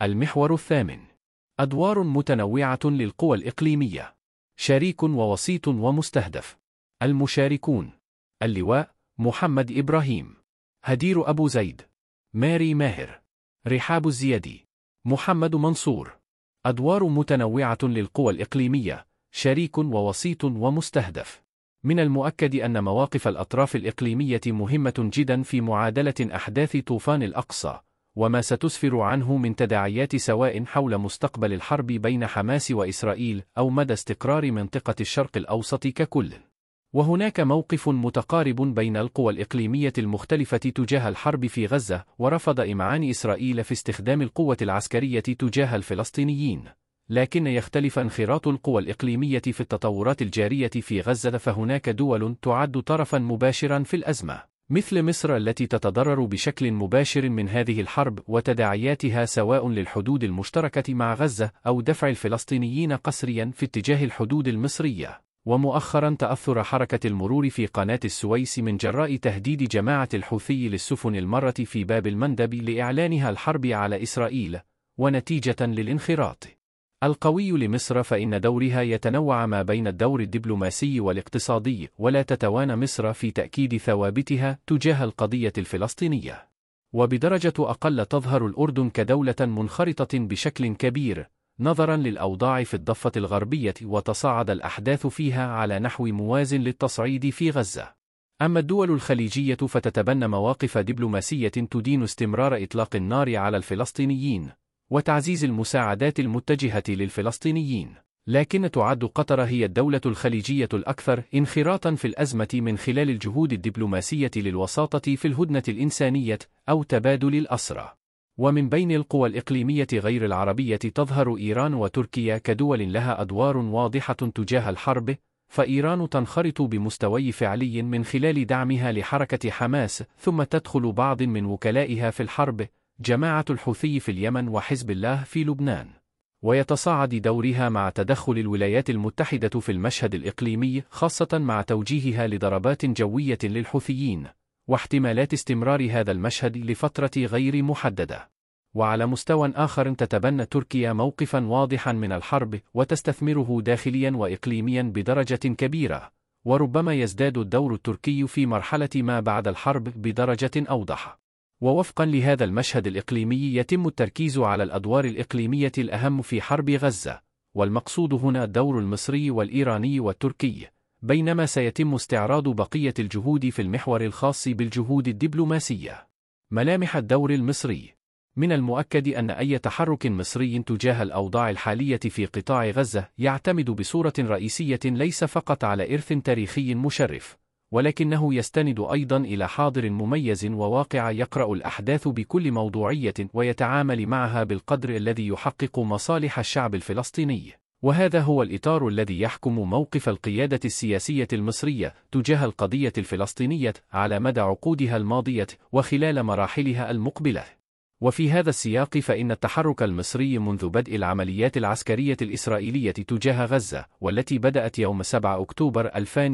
المحور الثامن: أدوار متنوعة للقوى الإقليمية. شريك ووسيط ومستهدف. المشاركون: اللواء محمد إبراهيم، هدير أبو زيد، ماري ماهر، رحاب الزيادي، محمد منصور. أدوار متنوعة للقوى الإقليمية. شريك ووسيط ومستهدف. من المؤكد أن مواقف الأطراف الإقليمية مهمة جدا في معادلة أحداث طوفان الأقصى، وما ستسفر عنه من تداعيات سواء حول مستقبل الحرب بين حماس وإسرائيل أو مدى استقرار منطقة الشرق الأوسط ككل. وهناك موقف متقارب بين القوى الإقليمية المختلفة تجاه الحرب في غزة ورفض إمعان إسرائيل في استخدام القوة العسكرية تجاه الفلسطينيين، لكن يختلف انخراط القوى الإقليمية في التطورات الجارية في غزة، فهناك دول تعد طرفا مباشرا في الأزمة مثل مصر التي تتضرر بشكل مباشر من هذه الحرب وتداعياتها سواء للحدود المشتركة مع غزة أو دفع الفلسطينيين قسريا في اتجاه الحدود المصرية. ومؤخرا تأثر حركة المرور في قناة السويس من جراء تهديد جماعة الحوثي للسفن المارة في باب المندب لإعلانها الحرب على إسرائيل، ونتيجة للانخراط القوي لمصر فإن دورها يتنوع ما بين الدور الدبلوماسي والاقتصادي، ولا تتوانى مصر في تأكيد ثوابتها تجاه القضية الفلسطينية. وبدرجة أقل تظهر الأردن كدولة منخرطة بشكل كبير نظرا للأوضاع في الضفة الغربية، وتصاعد الأحداث فيها على نحو موازن للتصعيد في غزة. أما الدول الخليجية فتتبنى مواقف دبلوماسية تدين استمرار إطلاق النار على الفلسطينيين وتعزيز المساعدات المتجهة للفلسطينيين، لكن تعد قطر هي الدولة الخليجية الأكثر انخراطا في الأزمة من خلال الجهود الدبلوماسية للوساطة في الهدنة الإنسانية أو تبادل الأسرى. ومن بين القوى الإقليمية غير العربية تظهر إيران وتركيا كدول لها أدوار واضحة تجاه الحرب، فإيران تنخرط بمستوى فعلي من خلال دعمها لحركة حماس، ثم تدخل بعض من وكلائها في الحرب، جماعة الحوثي في اليمن وحزب الله في لبنان، ويتصاعد دورها مع تدخل الولايات المتحدة في المشهد الإقليمي، خاصة مع توجيهها لضربات جوية للحوثيين واحتمالات استمرار هذا المشهد لفترة غير محددة. وعلى مستوى آخر تتبنى تركيا موقفا واضحا من الحرب وتستثمره داخليا وإقليميا بدرجة كبيرة، وربما يزداد الدور التركي في مرحلة ما بعد الحرب بدرجة أوضح. ووفقا لهذا المشهد الإقليمي يتم التركيز على الأدوار الإقليمية الأهم في حرب غزة، والمقصود هنا الدور المصري والإيراني والتركي، بينما سيتم استعراض بقية الجهود في المحور الخاص بالجهود الدبلوماسية. ملامح الدور المصري: من المؤكد أن أي تحرك مصري تجاه الأوضاع الحالية في قطاع غزة يعتمد بصورة رئيسية ليس فقط على إرث تاريخي مشرف، ولكنه يستند أيضا إلى حاضر مميز وواقع يقرأ الأحداث بكل موضوعية ويتعامل معها بالقدر الذي يحقق مصالح الشعب الفلسطيني. وهذا هو الإطار الذي يحكم موقف القيادة السياسية المصرية تجاه القضية الفلسطينية على مدى عقودها الماضية وخلال مراحلها المقبلة. وفي هذا السياق فإن التحرك المصري منذ بدء العمليات العسكرية الإسرائيلية تجاه غزة، والتي بدأت يوم 7 أكتوبر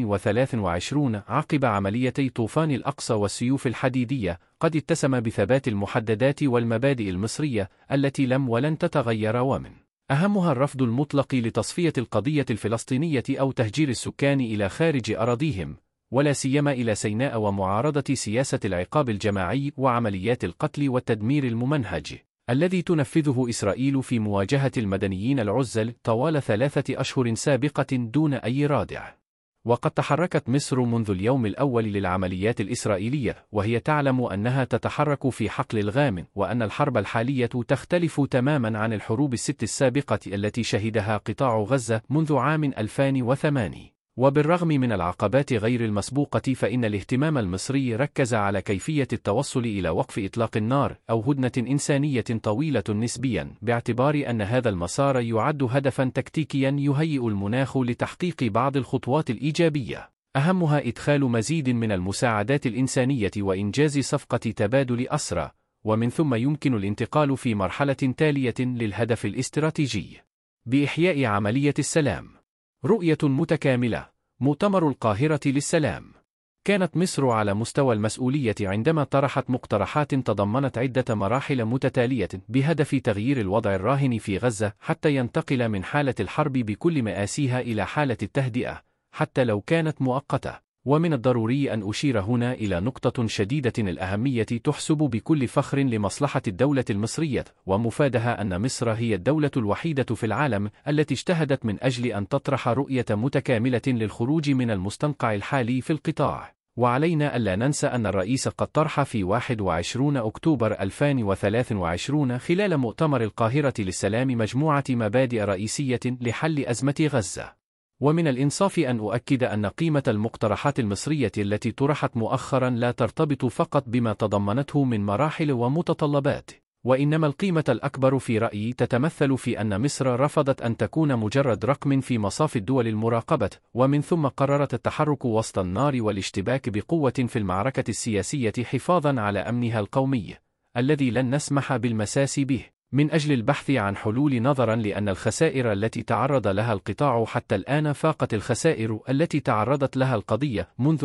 2023 عقب عمليتي طوفان الأقصى والسيوف الحديدية، قد اتسم بثبات المحددات والمبادئ المصرية التي لم ولن تتغير، ومن أهمها الرفض المطلق لتصفية القضية الفلسطينية أو تهجير السكان إلى خارج أراضيهم، ولا سيما إلى سيناء، ومعارضة سياسة العقاب الجماعي وعمليات القتل والتدمير الممنهج الذي تنفذه إسرائيل في مواجهة المدنيين العزل طوال 3 أشهر سابقة دون أي رادع. وقد تحركت مصر منذ اليوم الأول للعمليات الإسرائيلية، وهي تعلم أنها تتحرك في حقل الغام، وأن الحرب الحالية تختلف تماما عن الحروب ال6 السابقة التي شهدها قطاع غزة منذ عام 2008. وبالرغم من العقبات غير المسبوقة، فإن الاهتمام المصري ركز على كيفية التوصل إلى وقف إطلاق النار أو هدنة إنسانية طويلة نسبيا، باعتبار أن هذا المسار يعد هدفا تكتيكيا يهيئ المناخ لتحقيق بعض الخطوات الإيجابية، أهمها إدخال مزيد من المساعدات الإنسانية وإنجاز صفقة تبادل أسرى، ومن ثم يمكن الانتقال في مرحلة تالية للهدف الاستراتيجي بإحياء عملية السلام. رؤية متكاملة. مؤتمر القاهرة للسلام. كانت مصر على مستوى المسؤولية عندما طرحت مقترحات تضمنت عدة مراحل متتالية بهدف تغيير الوضع الراهن في غزة حتى ينتقل من حالة الحرب بكل مآسيها إلى حالة التهدئة، حتى لو كانت مؤقتة. ومن الضروري أن أشير هنا إلى نقطة شديدة الأهمية تحسب بكل فخر لمصلحة الدولة المصرية ومفادها أن مصر هي الدولة الوحيدة في العالم التي اجتهدت من أجل أن تطرح رؤية متكاملة للخروج من المستنقع الحالي في القطاع. وعلينا ألا ننسى أن الرئيس قد طرح في 21 أكتوبر 2023 خلال مؤتمر القاهرة للسلام مجموعة مبادئ رئيسية لحل أزمة غزة. ومن الإنصاف أن أؤكد أن قيمة المقترحات المصرية التي طرحت مؤخرا لا ترتبط فقط بما تضمنته من مراحل ومتطلبات، وإنما القيمة الأكبر في رأيي تتمثل في أن مصر رفضت أن تكون مجرد رقم في مصاف الدول المراقبة، ومن ثم قررت التحرك وسط النار والاشتباك بقوة في المعركة السياسية حفاظا على أمنها القومي الذي لن نسمح بالمساس به، من أجل البحث عن حلول نظرا لأن الخسائر التي تعرض لها القطاع حتى الآن فاقت الخسائر التي تعرضت لها القضية منذ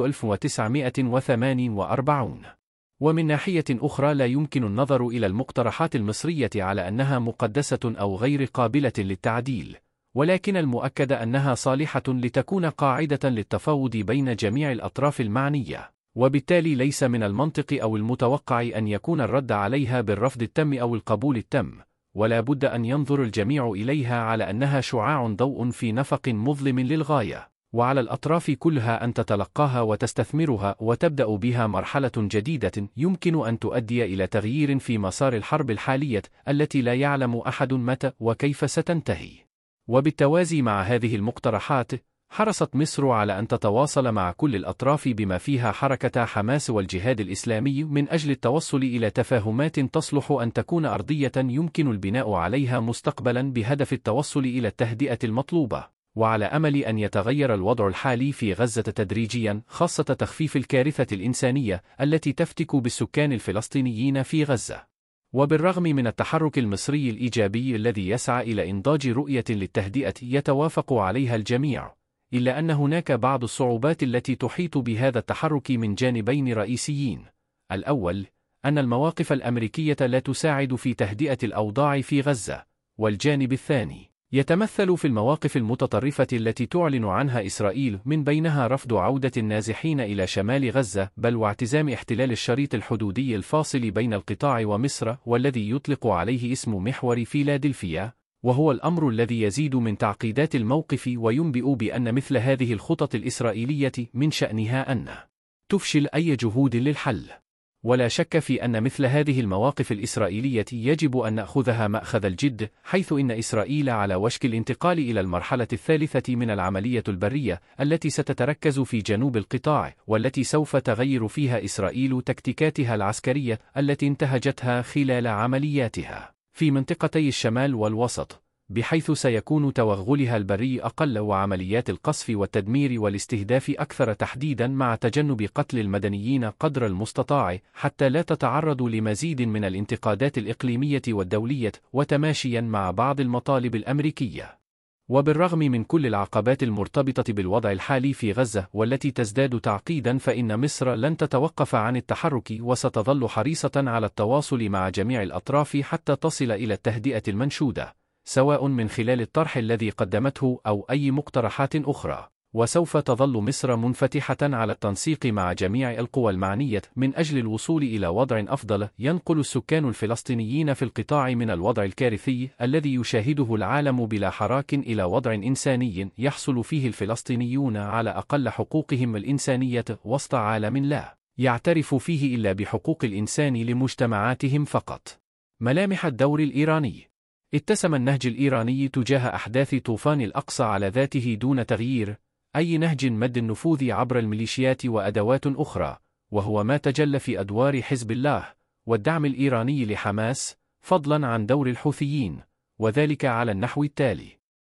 1948. ومن ناحية أخرى لا يمكن النظر إلى المقترحات المصرية على أنها مقدسة أو غير قابلة للتعديل، ولكن المؤكد أنها صالحة لتكون قاعدة للتفاوض بين جميع الأطراف المعنية، وبالتالي ليس من المنطق أو المتوقع أن يكون الرد عليها بالرفض التام أو القبول التام، ولا بد أن ينظر الجميع إليها على أنها شعاع ضوء في نفق مظلم للغاية، وعلى الأطراف كلها أن تتلقاها وتستثمرها وتبدأ بها مرحلة جديدة يمكن أن تؤدي إلى تغيير في مسار الحرب الحالية التي لا يعلم أحد متى وكيف ستنتهي. وبالتوازي مع هذه المقترحات، حرصت مصر على أن تتواصل مع كل الأطراف بما فيها حركة حماس والجهاد الإسلامي من أجل التوصل إلى تفاهمات تصلح أن تكون أرضية يمكن البناء عليها مستقبلا بهدف التوصل إلى التهدئة المطلوبة، وعلى أمل أن يتغير الوضع الحالي في غزة تدريجيا، خاصة تخفيف الكارثة الإنسانية التي تفتك بالسكان الفلسطينيين في غزة. وبالرغم من التحرك المصري الإيجابي الذي يسعى إلى إنضاج رؤية للتهدئة يتوافق عليها الجميع، إلا أن هناك بعض الصعوبات التي تحيط بهذا التحرك من جانبين رئيسيين. الأول، أن المواقف الأمريكية لا تساعد في تهدئة الأوضاع في غزة، والجانب الثاني يتمثل في المواقف المتطرفة التي تعلن عنها إسرائيل، من بينها رفض عودة النازحين إلى شمال غزة، بل واعتزام احتلال الشريط الحدودي الفاصل بين القطاع ومصر والذي يطلق عليه اسم محور فيلادلفيا، وهو الأمر الذي يزيد من تعقيدات الموقف وينبئ بأن مثل هذه الخطط الإسرائيلية من شأنها أن تفشل أي جهود للحل. ولا شك في أن مثل هذه المواقف الإسرائيلية يجب أن نأخذها مأخذ الجد، حيث إن إسرائيل على وشك الانتقال إلى المرحلة الثالثة من العملية البرية التي ستتركز في جنوب القطاع، والتي سوف تغير فيها إسرائيل تكتيكاتها العسكرية التي انتهجتها خلال عملياتها في منطقتي الشمال والوسط، بحيث سيكون توغلها البري أقل وعمليات القصف والتدمير والاستهداف أكثر تحديدا، مع تجنب قتل المدنيين قدر المستطاع حتى لا تتعرض لمزيد من الانتقادات الإقليمية والدولية، وتماشيا مع بعض المطالب الأمريكية. وبالرغم من كل العقبات المرتبطة بالوضع الحالي في غزة والتي تزداد تعقيدا، فإن مصر لن تتوقف عن التحرك وستظل حريصة على التواصل مع جميع الأطراف حتى تصل إلى التهدئة المنشودة، سواء من خلال الطرح الذي قدمته أو أي مقترحات أخرى. وسوف تظل مصر منفتحة على التنسيق مع جميع القوى المعنية من أجل الوصول إلى وضع أفضل ينقل السكان الفلسطينيين في القطاع من الوضع الكارثي الذي يشاهده العالم بلا حراك إلى وضع إنساني يحصل فيه الفلسطينيون على أقل حقوقهم الإنسانية وسط عالم لا يعترف فيه إلا بحقوق الإنسان لمجتمعاتهم فقط. ملامح الدور الإيراني. اتسم النهج الإيراني تجاه أحداث طوفان الأقصى على ذاته دون تغيير أي نهج مد النفوذ عبر الميليشيات وأدوات أخرى، وهو ما تجلى في أدوار حزب الله والدعم الإيراني لحماس، فضلا عن دور الحوثيين، وذلك على النحو التالي: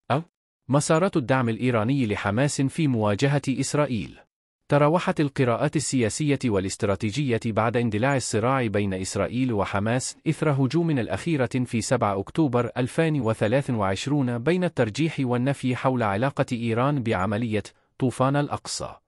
مسارات الدعم الإيراني لحماس في مواجهة إسرائيل. تراوحت القراءات السياسية والاستراتيجية بعد اندلاع الصراع بين إسرائيل وحماس إثر هجوم الأخيرة في 7 أكتوبر 2023 بين الترجيح والنفي حول علاقة إيران بعملية طوفان الأقصى.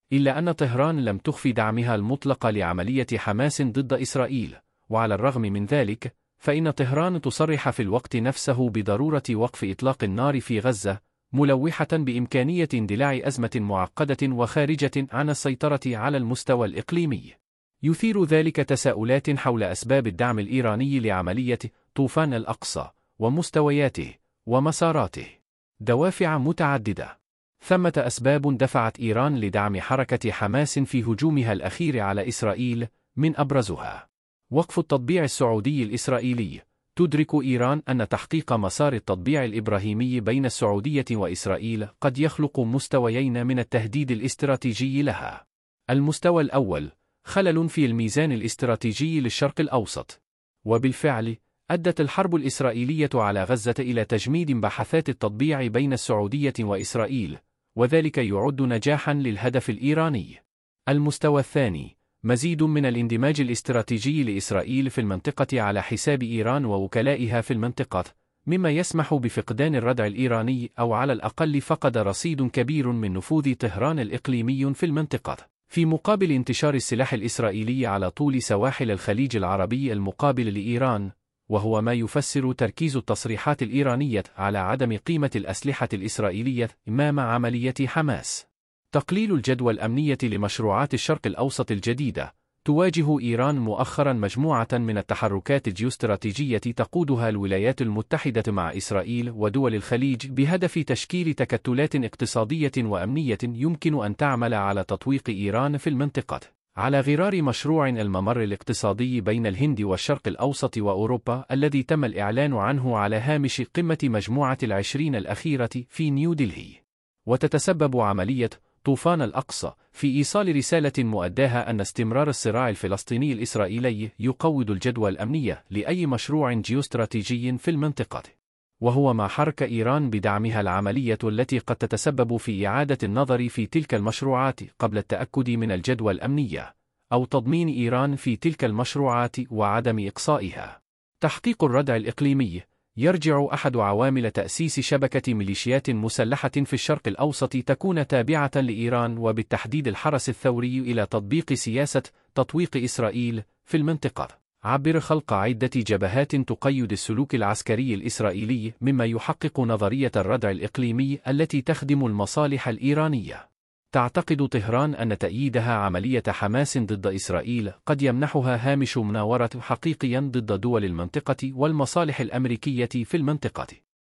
إلا أن طهران لم تخفي دعمها المطلق لعملية حماس ضد إسرائيل، وعلى الرغم من ذلك، فإن طهران تصرح في الوقت نفسه بضرورة وقف إطلاق النار في غزة، ملوحة بإمكانية اندلاع أزمة معقدة وخارجة عن السيطرة على المستوى الإقليمي. يثير ذلك تساؤلات حول أسباب الدعم الإيراني لعملية طوفان الأقصى، ومستوياته، ومساراته. دوافع متعددة. ثمة أسباب دفعت إيران لدعم حركة حماس في هجومها الأخير على إسرائيل، من أبرزها وقف التطبيع السعودي الإسرائيلي. تدرك إيران أن تحقيق مسار التطبيع الإبراهيمي بين السعودية وإسرائيل قد يخلق مستويين من التهديد الاستراتيجي لها. المستوى الأول، خلل في الميزان الاستراتيجي للشرق الأوسط. وبالفعل، أدت الحرب الإسرائيلية على غزة إلى تجميد بعثات التطبيع بين السعودية وإسرائيل، وذلك يعد نجاحاً للهدف الإيراني. المستوى الثاني، مزيد من الاندماج الاستراتيجي لإسرائيل في المنطقة على حساب إيران ووكلائها في المنطقة، مما يسمح بفقدان الردع الإيراني، أو على الأقل فقد رصيد كبير من نفوذ طهران الإقليمي في المنطقة، في مقابل انتشار السلاح الإسرائيلي على طول سواحل الخليج العربي المقابل لإيران، وهو ما يفسر تركيز التصريحات الإيرانية على عدم قيمة الأسلحة الإسرائيلية أمام عملية حماس. تقليل الجدوى الأمنية لمشروعات الشرق الأوسط الجديدة. تواجه إيران مؤخرا مجموعة من التحركات الجيوستراتيجية تقودها الولايات المتحدة مع إسرائيل ودول الخليج بهدف تشكيل تكتلات اقتصادية وأمنية يمكن أن تعمل على تطويق إيران في المنطقة، على غرار مشروع الممر الاقتصادي بين الهند والشرق الأوسط وأوروبا الذي تم الإعلان عنه على هامش قمة مجموعة العشرين الأخيرة في نيودلهي. وتتسبب عملية طوفان الأقصى في إيصال رسالة مؤداها أن استمرار الصراع الفلسطيني الإسرائيلي يقوض الجدوى الأمنية لأي مشروع جيوستراتيجي في المنطقة، وهو ما حرك إيران بدعمها العملية التي قد تتسبب في إعادة النظر في تلك المشروعات قبل التأكد من الجدوى الأمنية، أو تضمين إيران في تلك المشروعات وعدم إقصائها. تحقيق الردع الإقليمي. يرجع أحد عوامل تأسيس شبكة ميليشيات مسلحة في الشرق الأوسط تكون تابعة لإيران، وبالتحديد الحرس الثوري، إلى تطبيق سياسة تطويق إسرائيل في المنطقة عبر خلق عدة جبهات تقيد السلوك العسكري الإسرائيلي، مما يحقق نظرية الردع الإقليمي التي تخدم المصالح الإيرانية. تعتقد طهران أن تأييدها عملية حماس ضد إسرائيل قد يمنحها هامش مناورة حقيقيا ضد دول المنطقة والمصالح الأمريكية في المنطقة،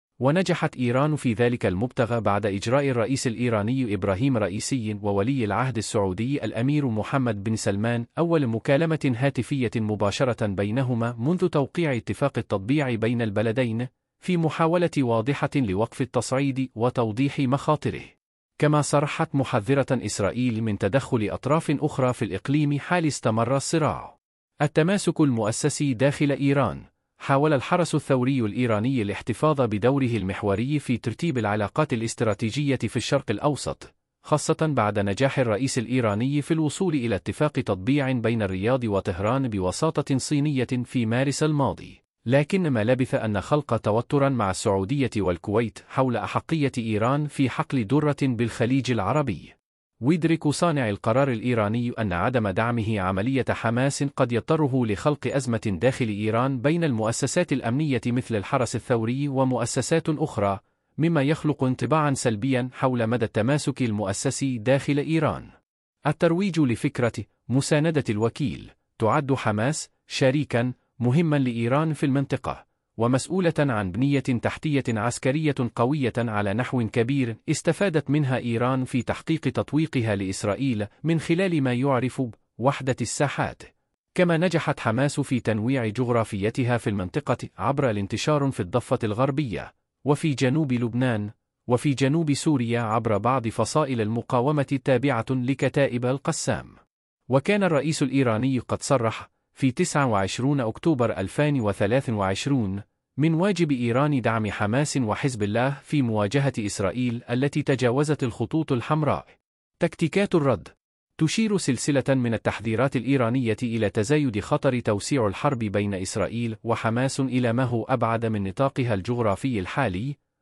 ونجحت إيران في ذلك المبتغى بعد إجراء الرئيس الإيراني إبراهيم رئيسي وولي العهد السعودي الأمير محمد بن سلمان أول مكالمة هاتفية مباشرة بينهما منذ توقيع اتفاق التطبيع بين البلدين، في محاولة واضحة لوقف التصعيد وتوضيح مخاطره. كما صرحت محذرة إسرائيل من تدخل أطراف أخرى في الإقليم حال استمر الصراع. التماسك المؤسسي داخل إيران. حاول الحرس الثوري الإيراني الاحتفاظ بدوره المحوري في ترتيب العلاقات الاستراتيجية في الشرق الأوسط، خاصة بعد نجاح الرئيس الإيراني في الوصول إلى اتفاق تطبيع بين الرياض وطهران بوساطة صينية في مارس الماضي، لكن ما لبث أن خلق توترا مع السعودية والكويت حول أحقية إيران في حقل درة بالخليج العربي. ويدرك صانع القرار الإيراني أن عدم دعمه عملية حماس قد يضطره لخلق أزمة داخل إيران بين المؤسسات الأمنية مثل الحرس الثوري ومؤسسات أخرى، مما يخلق انطباعا سلبيا حول مدى التماسك المؤسسي داخل إيران. الترويج لفكرة مساندة الوكيل. تعد حماس شريكا مهما لإيران في المنطقة، ومسؤولة عن بنية تحتية عسكرية قوية على نحو كبير استفادت منها إيران في تحقيق تطويقها لإسرائيل من خلال ما يعرف بوحدة الساحات. كما نجحت حماس في تنويع جغرافيتها في المنطقة عبر الانتشار في الضفة الغربية، وفي جنوب لبنان، وفي جنوب سوريا عبر بعض فصائل المقاومة التابعة لكتائب القسام. وكان الرئيس الإيراني قد صرح في 29 أكتوبر 2023 من واجب إيران دعم حماس وحزب الله في مواجهة إسرائيل التي تجاوزت الخطوط الحمراء. تكتيكات الرد. تشير سلسلة من التحذيرات الإيرانية إلى تزايد خطر توسيع الحرب بين إسرائيل وحماس إلى ما هو أبعد من نطاقها الجغرافي الحالي،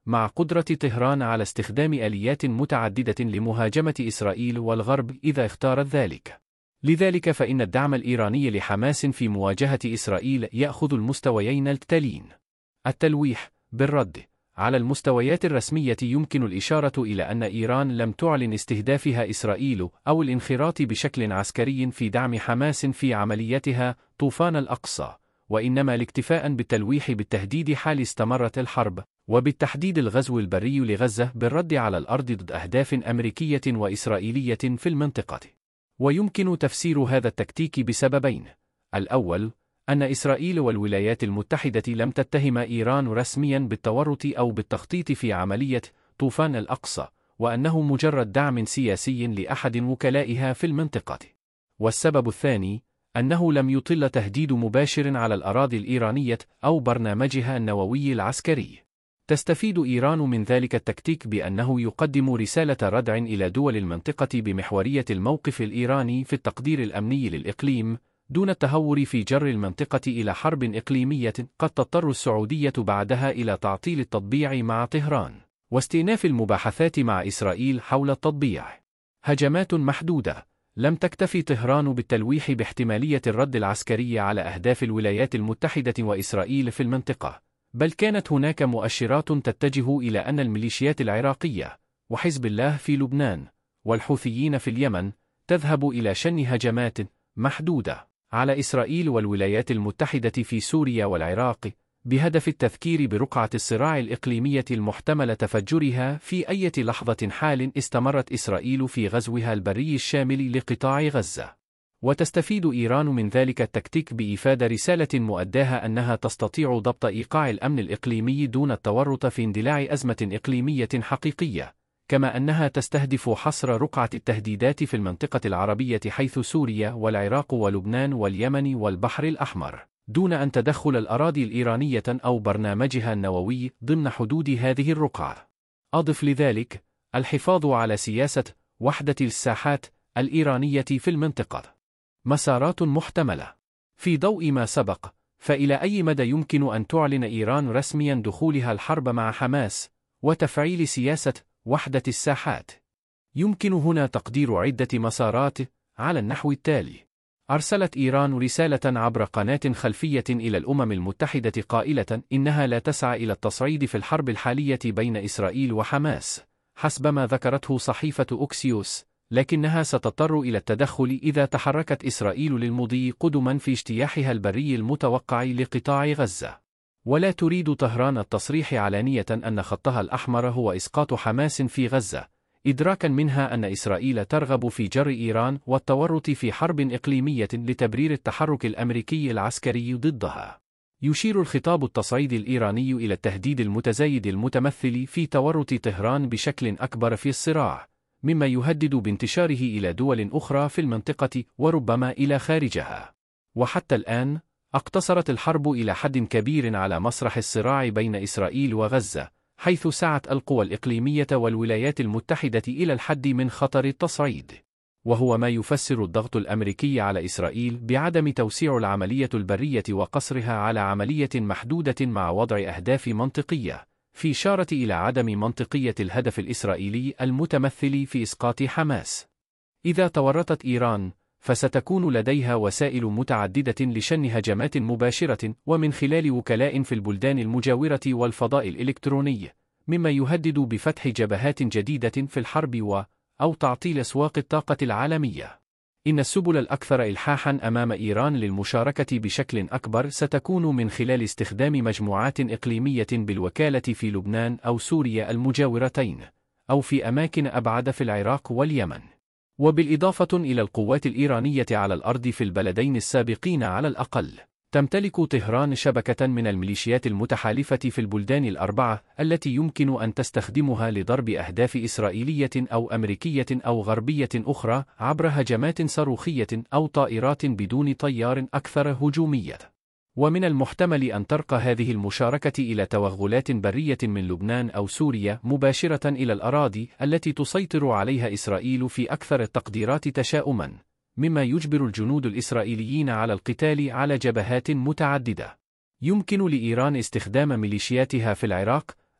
مع قدرة طهران على استخدام آليات متعددة لمهاجمة إسرائيل والغرب إذا اختارت ذلك. لذلك فإن الدعم الإيراني لحماس في مواجهة إسرائيل يأخذ المستويين التالين: التلويح. بالرد على المستويات الرسمية يمكن الإشارة إلى أن إيران لم تعلن استهدافها إسرائيل أو الانخراط بشكل عسكري في دعم حماس في عمليتها طوفان الأقصى، وإنما الاكتفاء بالتلويح بالتهديد حال استمرت الحرب، وبالتحديد الغزو البري لغزة بالرد على الأرض ضد أهداف أمريكية وإسرائيلية في المنطقة. ويمكن تفسير هذا التكتيك بسببين: الأول، أن إسرائيل والولايات المتحدة لم تتهم إيران رسمياً بالتورط أو بالتخطيط في عملية طوفان الأقصى، وأنه مجرد دعم سياسي لأحد وكلائها في المنطقة. والسبب الثاني، أنه لم يطل تهديد مباشر على الأراضي الإيرانية أو برنامجها النووي العسكري. تستفيد إيران من ذلك التكتيك بأنه يقدم رسالة ردع إلى دول المنطقة بمحورية الموقف الإيراني في التقدير الأمني للإقليم، دون التهور في جر المنطقة إلى حرب إقليمية قد تضطر السعودية بعدها إلى تعطيل التطبيع مع طهران، واستئناف المباحثات مع إسرائيل حول التطبيع. هجمات محدودة. لم تكتفي طهران بالتلويح باحتمالية الرد العسكري على أهداف الولايات المتحدة وإسرائيل في المنطقة، بل كانت هناك مؤشرات تتجه إلى أن الميليشيات العراقية وحزب الله في لبنان والحوثيين في اليمن تذهب إلى شن هجمات محدودة على إسرائيل والولايات المتحدة في سوريا والعراق، بهدف التذكير برقعة الصراع الإقليمية المحتمل تفجرها في أي لحظة حال استمرت إسرائيل في غزوها البري الشامل لقطاع غزة. وتستفيد إيران من ذلك التكتيك بإفادة رسالة مؤداها أنها تستطيع ضبط إيقاع الأمن الإقليمي دون التورط في اندلاع أزمة إقليمية حقيقية، كما أنها تستهدف حصر رقعة التهديدات في المنطقة العربية حيث سوريا والعراق ولبنان واليمن والبحر الأحمر، دون أن تدخل الأراضي الإيرانية أو برنامجها النووي ضمن حدود هذه الرقعة. أضف لذلك الحفاظ على سياسة وحدة الساحات الإيرانية في المنطقة. مسارات محتملة. في ضوء ما سبق، فإلى أي مدى يمكن أن تعلن إيران رسمياً دخولها الحرب مع حماس وتفعيل سياسة وحدة الساحات؟ يمكن هنا تقدير عدة مسارات على النحو التالي: أرسلت إيران رسالة عبر قناة خلفية إلى الأمم المتحدة قائلة إنها لا تسعى إلى التصعيد في الحرب الحالية بين إسرائيل وحماس حسب ما ذكرته صحيفة أوكسيوس، لكنها ستضطر إلى التدخل إذا تحركت إسرائيل للمضي قدما في اجتياحها البري المتوقع لقطاع غزة. ولا تريد طهران التصريح علانية أن خطها الأحمر هو إسقاط حماس في غزة، إدراكا منها أن إسرائيل ترغب في جر إيران والتورط في حرب إقليمية لتبرير التحرك الأمريكي العسكري ضدها. يشير الخطاب التصعيدي الإيراني إلى التهديد المتزايد المتمثل في تورط طهران بشكل أكبر في الصراع، مما يهدد بانتشاره إلى دول أخرى في المنطقة وربما إلى خارجها. وحتى الآن، اقتصرت الحرب إلى حد كبير على مسرح الصراع بين إسرائيل وغزة، حيث سعت القوى الإقليمية والولايات المتحدة إلى الحد من خطر التصعيد، وهو ما يفسر الضغط الأمريكي على إسرائيل بعدم توسيع العملية البرية وقصرها على عملية محدودة مع وضع أهداف منطقية، في إشارة إلى عدم منطقية الهدف الإسرائيلي المتمثل في إسقاط حماس. إذا تورطت إيران، فستكون لديها وسائل متعددة لشن هجمات مباشرة ومن خلال وكلاء في البلدان المجاورة والفضاء الإلكتروني، مما يهدد بفتح جبهات جديدة في الحرب أو تعطيل أسواق الطاقة العالمية. إن السبل الأكثر إلحاحًا أمام إيران للمشاركة بشكل أكبر ستكون من خلال استخدام مجموعات إقليمية بالوكالة في لبنان أو سوريا المجاورتين، أو في أماكن أبعد في العراق واليمن. وبالإضافة إلى القوات الإيرانية على الأرض في البلدين السابقين على الأقل، تمتلك طهران شبكة من الميليشيات المتحالفة في البلدان الأربعة التي يمكن أن تستخدمها لضرب أهداف إسرائيلية أو أمريكية أو غربية أخرى عبر هجمات صاروخية أو طائرات بدون طيار أكثر هجومية. ومن المحتمل أن ترقى هذه المشاركة إلى توغلات برية من لبنان أو سوريا مباشرة إلى الأراضي التي تسيطر عليها إسرائيل في أكثر التقديرات تشاؤماً، مما يجبر الجنود الإسرائيليين على القتال على جبهات متعددة. يمكن لإيران استخدام ميليشياتها في العراق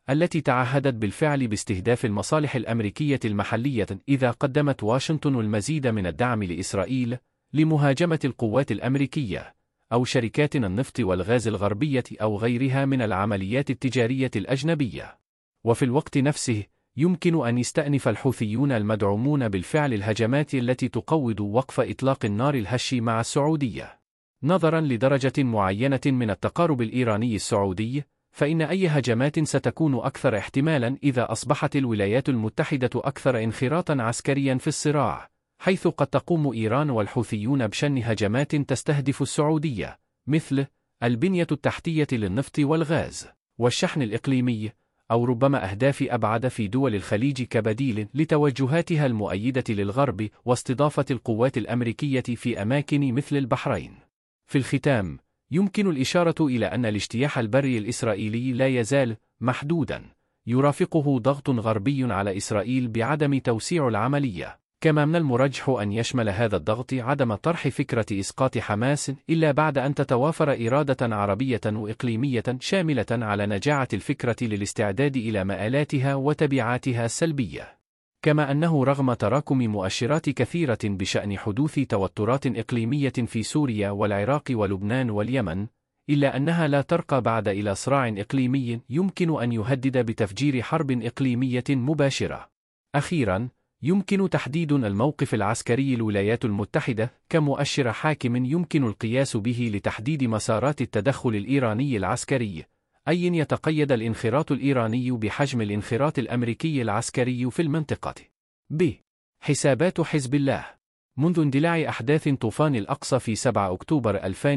التي تعهدت بالفعل باستهداف المصالح الأمريكية المحلية إذا قدمت واشنطن المزيد من الدعم لإسرائيل لمهاجمة القوات الأمريكية أو شركات النفط والغاز الغربية أو غيرها من العمليات التجارية الأجنبية. وفي الوقت نفسه يمكن أن يستأنف الحوثيون المدعومون بالفعل الهجمات التي تقوض وقف إطلاق النار الهش مع السعودية. نظرا لدرجة معينة من التقارب الإيراني السعودي، فإن أي هجمات ستكون أكثر احتمالا إذا أصبحت الولايات المتحدة أكثر انخراطا عسكريا في الصراع، حيث قد تقوم إيران والحوثيون بشن هجمات تستهدف السعودية، مثل البنية التحتية للنفط والغاز والشحن الإقليمي، أو ربما أهداف أبعد في دول الخليج كبديل لتوجهاتها المؤيدة للغرب واستضافة القوات الأمريكية في أماكن مثل البحرين. في الختام، يمكن الإشارة إلى أن الاجتياح البري الإسرائيلي لا يزال محدوداً، يرافقه ضغط غربي على إسرائيل بعدم توسيع العملية، كما من المرجح أن يشمل هذا الضغط عدم طرح فكرة إسقاط حماس إلا بعد أن تتوافر إرادة عربية وإقليمية شاملة على نجاعة الفكرة للاستعداد إلى مآلاتها وتبعاتها السلبية. كما أنه رغم تراكم مؤشرات كثيرة بشأن حدوث توترات إقليمية في سوريا والعراق ولبنان واليمن، إلا أنها لا ترقى بعد إلى صراع إقليمي يمكن أن يهدد بتفجير حرب إقليمية مباشرة. أخيراً، يمكن تحديد الموقف العسكري الولايات المتحدة كمؤشر حاكم يمكن القياس به لتحديد مسارات التدخل الإيراني العسكري، أي يتقيد الانخراط الإيراني بحجم الانخراط الأمريكي العسكري في المنطقة. ب. حسابات حزب الله. منذ اندلاع أحداث طوفان الأقصى في 7 أكتوبر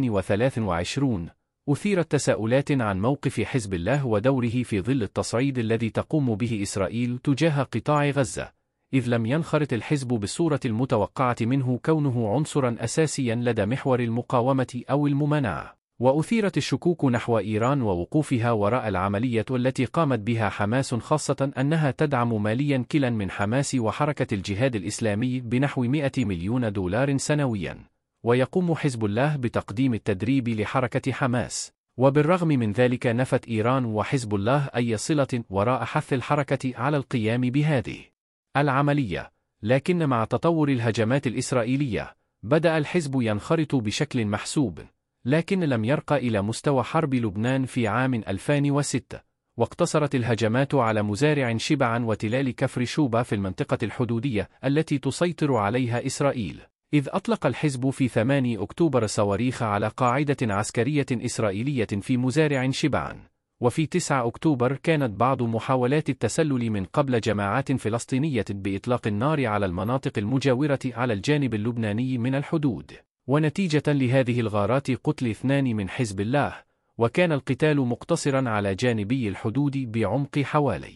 2023، أثيرت تساؤلات عن موقف حزب الله ودوره في ظل التصعيد الذي تقوم به إسرائيل تجاه قطاع غزة، إذ لم ينخرط الحزب بالصورة المتوقعة منه كونه عنصرا أساسيا لدى محور المقاومة أو الممانعة. وأثيرت الشكوك نحو إيران ووقوفها وراء العملية التي قامت بها حماس، خاصة أنها تدعم ماليا كلا من حماس وحركة الجهاد الإسلامي بنحو 100 مليون دولار سنويا، ويقوم حزب الله بتقديم التدريب لحركة حماس. وبالرغم من ذلك نفت إيران وحزب الله أي صلة وراء حث الحركة على القيام بهذه العملية، لكن مع تطور الهجمات الإسرائيلية بدأ الحزب ينخرط بشكل محسوب، لكن لم يرقى إلى مستوى حرب لبنان في عام 2006، واقتصرت الهجمات على مزارع شبعا وتلال كفر شوبا في المنطقة الحدودية التي تسيطر عليها إسرائيل، إذ أطلق الحزب في 8 أكتوبر صواريخ على قاعدة عسكرية إسرائيلية في مزارع شبعا. وفي 9 أكتوبر كانت بعض محاولات التسلل من قبل جماعات فلسطينية بإطلاق النار على المناطق المجاورة على الجانب اللبناني من الحدود، ونتيجة لهذه الغارات قتل 2 من حزب الله، وكان القتال مقتصرا على جانبي الحدود بعمق حوالي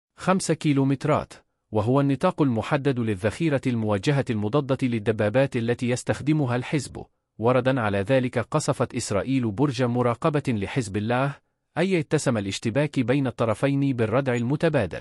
5 كيلومترات، وهو النطاق المحدد للذخيرة الموجهة المضادة للدبابات التي يستخدمها الحزب. وردا على ذلك قصفت إسرائيل برج مراقبة لحزب الله، أي اتسم الاشتباك بين الطرفين بالردع المتبادل.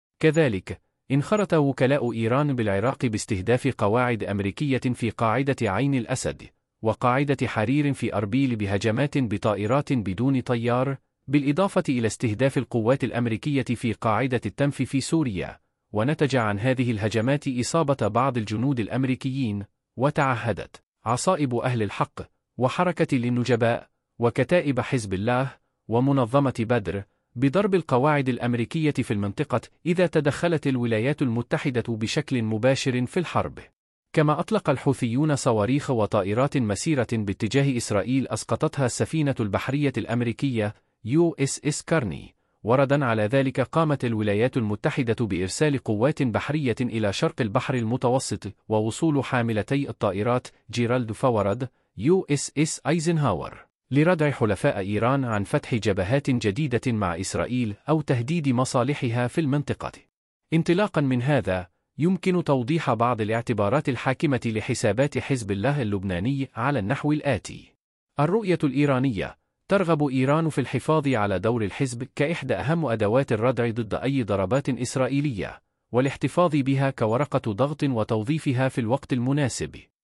كذلك انخرط وكلاء إيران بالعراق باستهداف قواعد أمريكية في قاعدة عين الأسد وقاعدة حرير في أربيل بهجمات بطائرات بدون طيار، بالإضافة إلى استهداف القوات الأمريكية في قاعدة التنف في سوريا، ونتج عن هذه الهجمات إصابة بعض الجنود الأمريكيين. وتعهدت عصائب أهل الحق وحركة للنجباء وكتائب حزب الله ومنظمة بدر بضرب القواعد الأمريكية في المنطقة إذا تدخلت الولايات المتحدة بشكل مباشر في الحرب. كما أطلق الحوثيون صواريخ وطائرات مسيرة باتجاه إسرائيل أسقطتها السفينة البحرية الأمريكية USS كارني. وردا على ذلك قامت الولايات المتحدة بإرسال قوات بحرية إلى شرق البحر المتوسط ووصول حاملتي الطائرات جيرالد فورد USS أيزنهاور لردع حلفاء إيران عن فتح جبهات جديدة مع إسرائيل أو تهديد مصالحها في المنطقة. انطلاقا من هذا، يمكن توضيح بعض الاعتبارات الحاكمة لحسابات حزب الله اللبناني على النحو الآتي: الرؤية الإيرانية: ترغب إيران في الحفاظ على دور الحزب كإحدى أهم أدوات الردع ضد أي ضربات إسرائيلية، والاحتفاظ بها كورقة ضغط وتوظيفها في الوقت المناسب،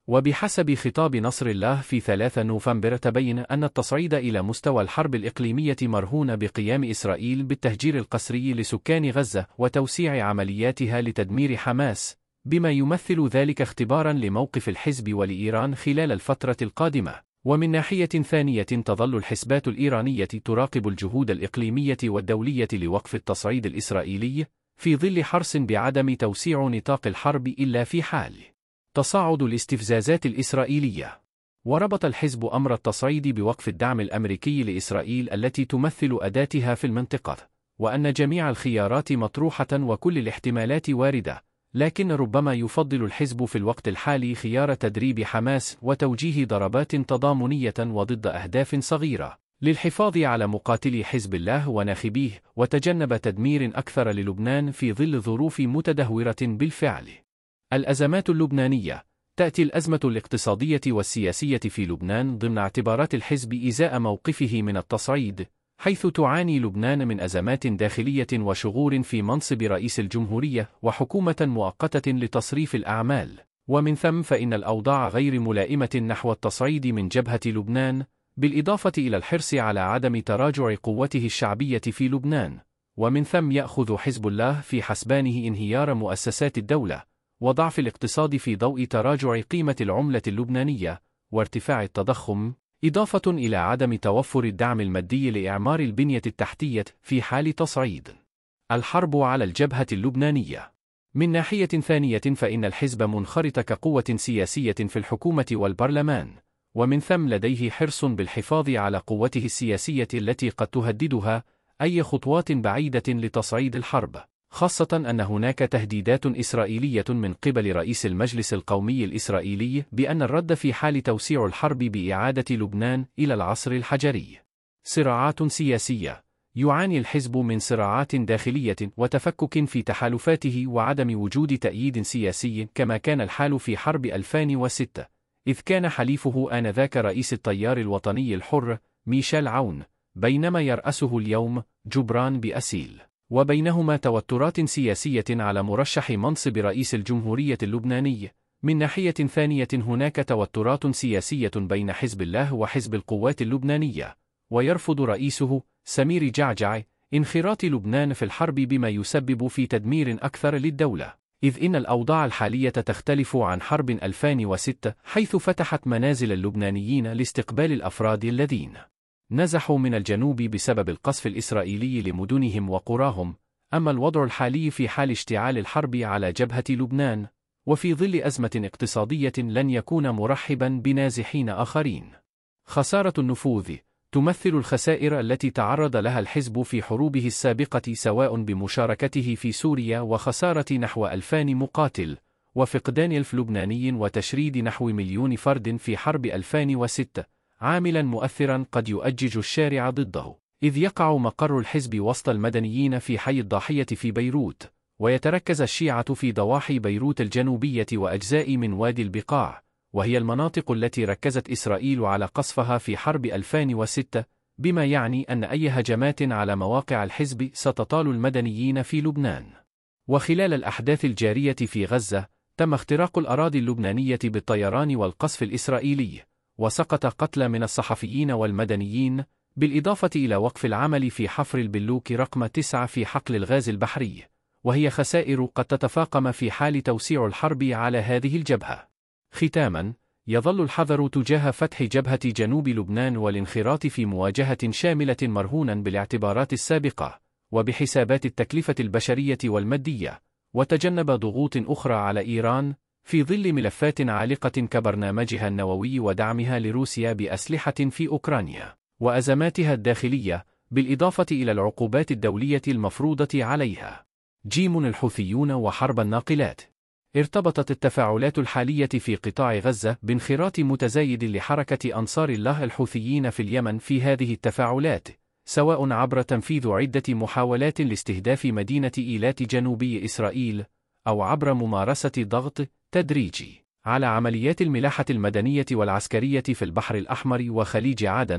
وبحسب خطاب نصر الله في 3 نوفمبر تبين أن التصعيد إلى مستوى الحرب الإقليمية مرهون بقيام إسرائيل بالتهجير القسري لسكان غزة وتوسيع عملياتها لتدمير حماس، بما يمثل ذلك اختبارا لموقف الحزب ولإيران خلال الفترة القادمة. ومن ناحية ثانية تظل الحسبات الإيرانية تراقب الجهود الإقليمية والدولية لوقف التصعيد الإسرائيلي، في ظل حرص بعدم توسيع نطاق الحرب إلا في حال تصاعد الاستفزازات الإسرائيلية. وربط الحزب أمر التصعيد بوقف الدعم الأمريكي لإسرائيل التي تمثل أداتها في المنطقة، وأن جميع الخيارات مطروحة وكل الاحتمالات واردة، لكن ربما يفضل الحزب في الوقت الحالي خيار تدريب حماس وتوجيه ضربات تضامنية وضد أهداف صغيرة للحفاظ على مقاتلي حزب الله وناخبيه، وتجنب تدمير أكثر للبنان في ظل ظروف متدهورة بالفعل. الأزمات اللبنانية. تأتي الأزمة الاقتصادية والسياسية في لبنان ضمن اعتبارات الحزب إزاء موقفه من التصعيد، حيث تعاني لبنان من أزمات داخلية وشغور في منصب رئيس الجمهورية وحكومة مؤقتة لتصريف الأعمال، ومن ثم فإن الأوضاع غير ملائمة نحو التصعيد من جبهة لبنان، بالإضافة إلى الحرص على عدم تراجع قوته الشعبية في لبنان، ومن ثم يأخذ حزب الله في حسبانه انهيار مؤسسات الدولة وضعف الاقتصاد في ضوء تراجع قيمة العملة اللبنانية وارتفاع التضخم، إضافة إلى عدم توفر الدعم المادي لإعمار البنية التحتية في حال تصعيد. الحرب على الجبهة اللبنانية. من ناحية ثانية فإن الحزب منخرط كقوة سياسية في الحكومة والبرلمان، ومن ثم لديه حرص بالحفاظ على قوته السياسية التي قد تهددها أي خطوات بعيدة لتصعيد الحرب، خاصة أن هناك تهديدات إسرائيلية من قبل رئيس المجلس القومي الإسرائيلي بأن الرد في حال توسيع الحرب بإعادة لبنان إلى العصر الحجري. صراعات سياسية. يعاني الحزب من صراعات داخلية وتفكك في تحالفاته وعدم وجود تأييد سياسي كما كان الحال في حرب 2006، إذ كان حليفه آنذاك رئيس التيار الوطني الحر ميشيل عون، بينما يرأسه اليوم جبران باسيل، وبينهما توترات سياسية على مرشح منصب رئيس الجمهورية اللبناني. من ناحية ثانية هناك توترات سياسية بين حزب الله وحزب القوات اللبنانية، ويرفض رئيسه سمير جعجع انخراط لبنان في الحرب بما يسبب في تدمير أكثر للدولة، إذ إن الأوضاع الحالية تختلف عن حرب 2006 حيث فتحت منازل اللبنانيين لاستقبال الأفراد الذين نزحوا من الجنوب بسبب القصف الإسرائيلي لمدنهم وقراهم. أما الوضع الحالي في حال اشتعال الحرب على جبهة لبنان وفي ظل أزمة اقتصادية لن يكون مرحبا بنازحين آخرين. خسارة النفوذ. تمثل الخسائر التي تعرض لها الحزب في حروبه السابقة سواء بمشاركته في سوريا وخسارة نحو 2000 مقاتل وفقدان 1000 لبناني وتشريد نحو 1,000,000 فرد في حرب 2006، عاملا مؤثرا قد يؤجج الشارع ضده، إذ يقع مقر الحزب وسط المدنيين في حي الضاحية في بيروت، ويتركز الشيعة في ضواحي بيروت الجنوبية وأجزاء من وادي البقاع، وهي المناطق التي ركزت إسرائيل على قصفها في حرب 2006، بما يعني أن أي هجمات على مواقع الحزب ستطال المدنيين في لبنان. وخلال الأحداث الجارية في غزة تم اختراق الأراضي اللبنانية بالطيران والقصف الإسرائيلي، وسقط قتلى من الصحفيين والمدنيين، بالإضافة إلى وقف العمل في حفر البلوك رقم 9 في حقل الغاز البحري، وهي خسائر قد تتفاقم في حال توسيع الحرب على هذه الجبهة. ختاما، يظل الحذر تجاه فتح جبهة جنوب لبنان والانخراط في مواجهة شاملة مرهونا بالاعتبارات السابقة وبحسابات التكلفة البشرية والمادية، وتجنب ضغوط أخرى على إيران في ظل ملفات عالقة كبرنامجها النووي ودعمها لروسيا بأسلحة في أوكرانيا وأزماتها الداخلية، بالإضافة إلى العقوبات الدولية المفروضة عليها. جيم. الحوثيون وحرب الناقلات. ارتبطت التفاعلات الحالية في قطاع غزة بانخراط متزايد لحركة أنصار الله الحوثيين في اليمن في هذه التفاعلات، سواء عبر تنفيذ عدة محاولات لاستهداف مدينة إيلات جنوبي إسرائيل، أو عبر ممارسة ضغط تدريجي على عمليات الملاحة المدنية والعسكرية في البحر الأحمر وخليج عدن،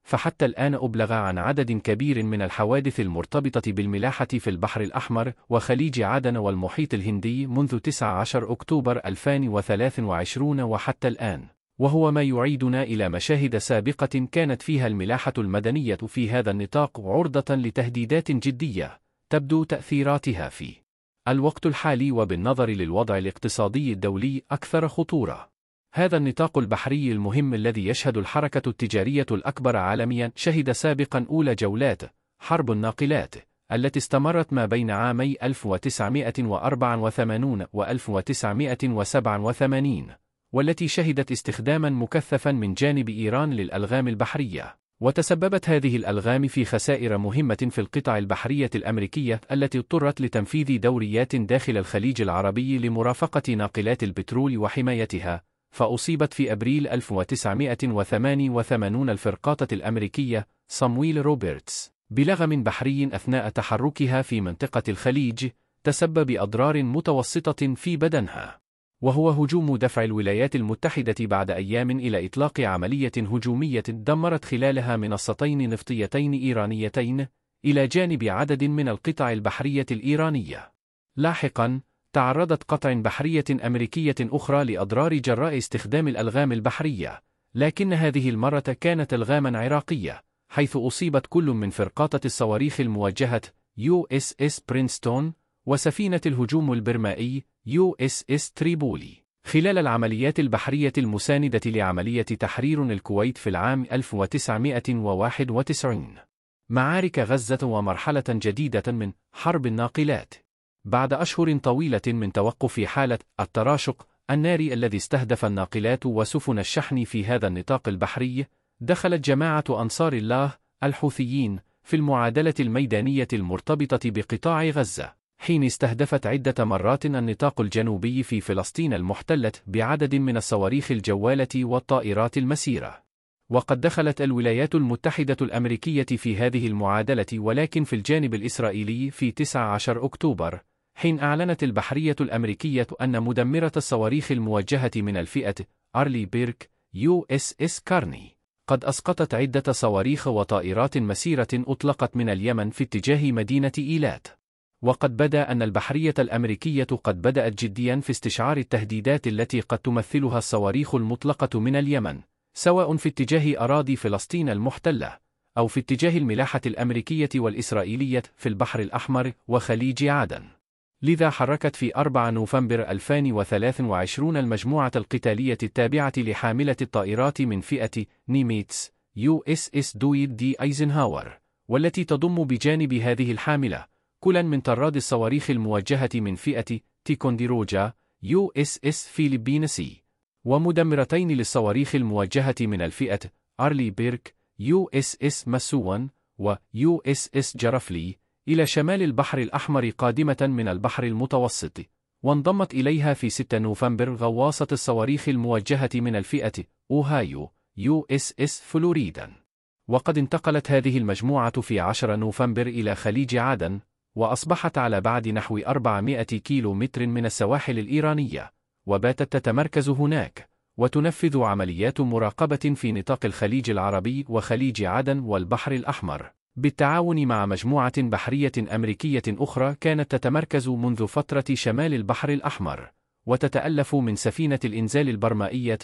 فحتى الآن أبلغ عن عدد كبير من الحوادث المرتبطة بالملاحة في البحر الأحمر وخليج عدن والمحيط الهندي منذ 19 أكتوبر 2023 وحتى الآن، وهو ما يعيدنا إلى مشاهد سابقة كانت فيها الملاحة المدنية في هذا النطاق عرضة لتهديدات جدية تبدو تأثيراتها في الوقت الحالي وبالنظر للوضع الاقتصادي الدولي أكثر خطورة. هذا النطاق البحري المهم الذي يشهد الحركة التجارية الأكبر عالميا شهد سابقا أولى جولات حرب الناقلات التي استمرت ما بين عامي 1984 و 1987 والتي شهدت استخداما مكثفا من جانب إيران للألغام البحرية، وتسببت هذه الألغام في خسائر مهمة في القطع البحرية الأمريكية التي اضطرت لتنفيذ دوريات داخل الخليج العربي لمرافقة ناقلات البترول وحمايتها. فأصيبت في أبريل 1988 الفرقاطة الأمريكية صامويل روبرتس بلغم بحري أثناء تحركها في منطقة الخليج تسبب بأضرار متوسطة في بدنها، وهو هجوم دفع الولايات المتحدة بعد أيام إلى إطلاق عملية هجومية دمرت خلالها منصتين نفطيتين إيرانيتين إلى جانب عدد من القطع البحرية الإيرانية. لاحقا تعرضت قطع بحرية أمريكية أخرى لأضرار جراء استخدام الألغام البحرية، لكن هذه المرة كانت ألغاما عراقية، حيث أصيبت كل من فرقاطة الصواريخ الموجهة USS برينستون وسفينة الهجوم البرمائي USS تريبولي خلال العمليات البحرية المساندة لعملية تحرير الكويت في العام 1991. معارك غزة ومرحلة جديدة من حرب الناقلات. بعد أشهر طويلة من توقف حالة التراشق الناري الذي استهدف الناقلات وسفن الشحن في هذا النطاق البحري، دخلت جماعة أنصار الله الحوثيين في المعادلة الميدانية المرتبطة بقطاع غزة، حين استهدفت عدة مرات النطاق الجنوبي في فلسطين المحتلة بعدد من الصواريخ الجوالة والطائرات المسيرة. وقد دخلت الولايات المتحدة الأمريكية في هذه المعادلة، ولكن في الجانب الإسرائيلي في 19 أكتوبر، حين أعلنت البحرية الأمريكية أن مدمرة الصواريخ الموجهة من الفئة أرلي بيرك USS كارني قد أسقطت عدة صواريخ وطائرات مسيرة أطلقت من اليمن في اتجاه مدينة إيلات. وقد بدا أن البحرية الأمريكية قد بدأت جديا في استشعار التهديدات التي قد تمثلها الصواريخ المطلقة من اليمن، سواء في اتجاه أراضي فلسطين المحتلة أو في اتجاه الملاحة الأمريكية والإسرائيلية في البحر الأحمر وخليج عدن. لذا حركت في 4 نوفمبر 2023 المجموعة القتالية التابعة لحاملة الطائرات من فئة نيميتس USS دويد دي أيزنهاور، والتي تضم بجانب هذه الحاملة كلا من طراد الصواريخ الموجهة من فئة تيكونديروجا USS فيليبينسي، ومدمرتين للصواريخ الموجهة من الفئة أرلي بيرك USS ماسوان و USS جرافلي إلى شمال البحر الأحمر قادمة من البحر المتوسط. وانضمت إليها في 6 نوفمبر غواصة الصواريخ الموجهة من الفئة أوهايو USS فلوريدا. وقد انتقلت هذه المجموعة في 10 نوفمبر إلى خليج عدن، وأصبحت على بعد نحو 400 كيلومتر من السواحل الإيرانية، وباتت تتمركز هناك وتنفذ عمليات مراقبة في نطاق الخليج العربي وخليج عدن والبحر الأحمر، بالتعاون مع مجموعة بحرية أمريكية أخرى كانت تتمركز منذ فترة شمال البحر الأحمر، وتتألف من سفينة الإنزال البرمائية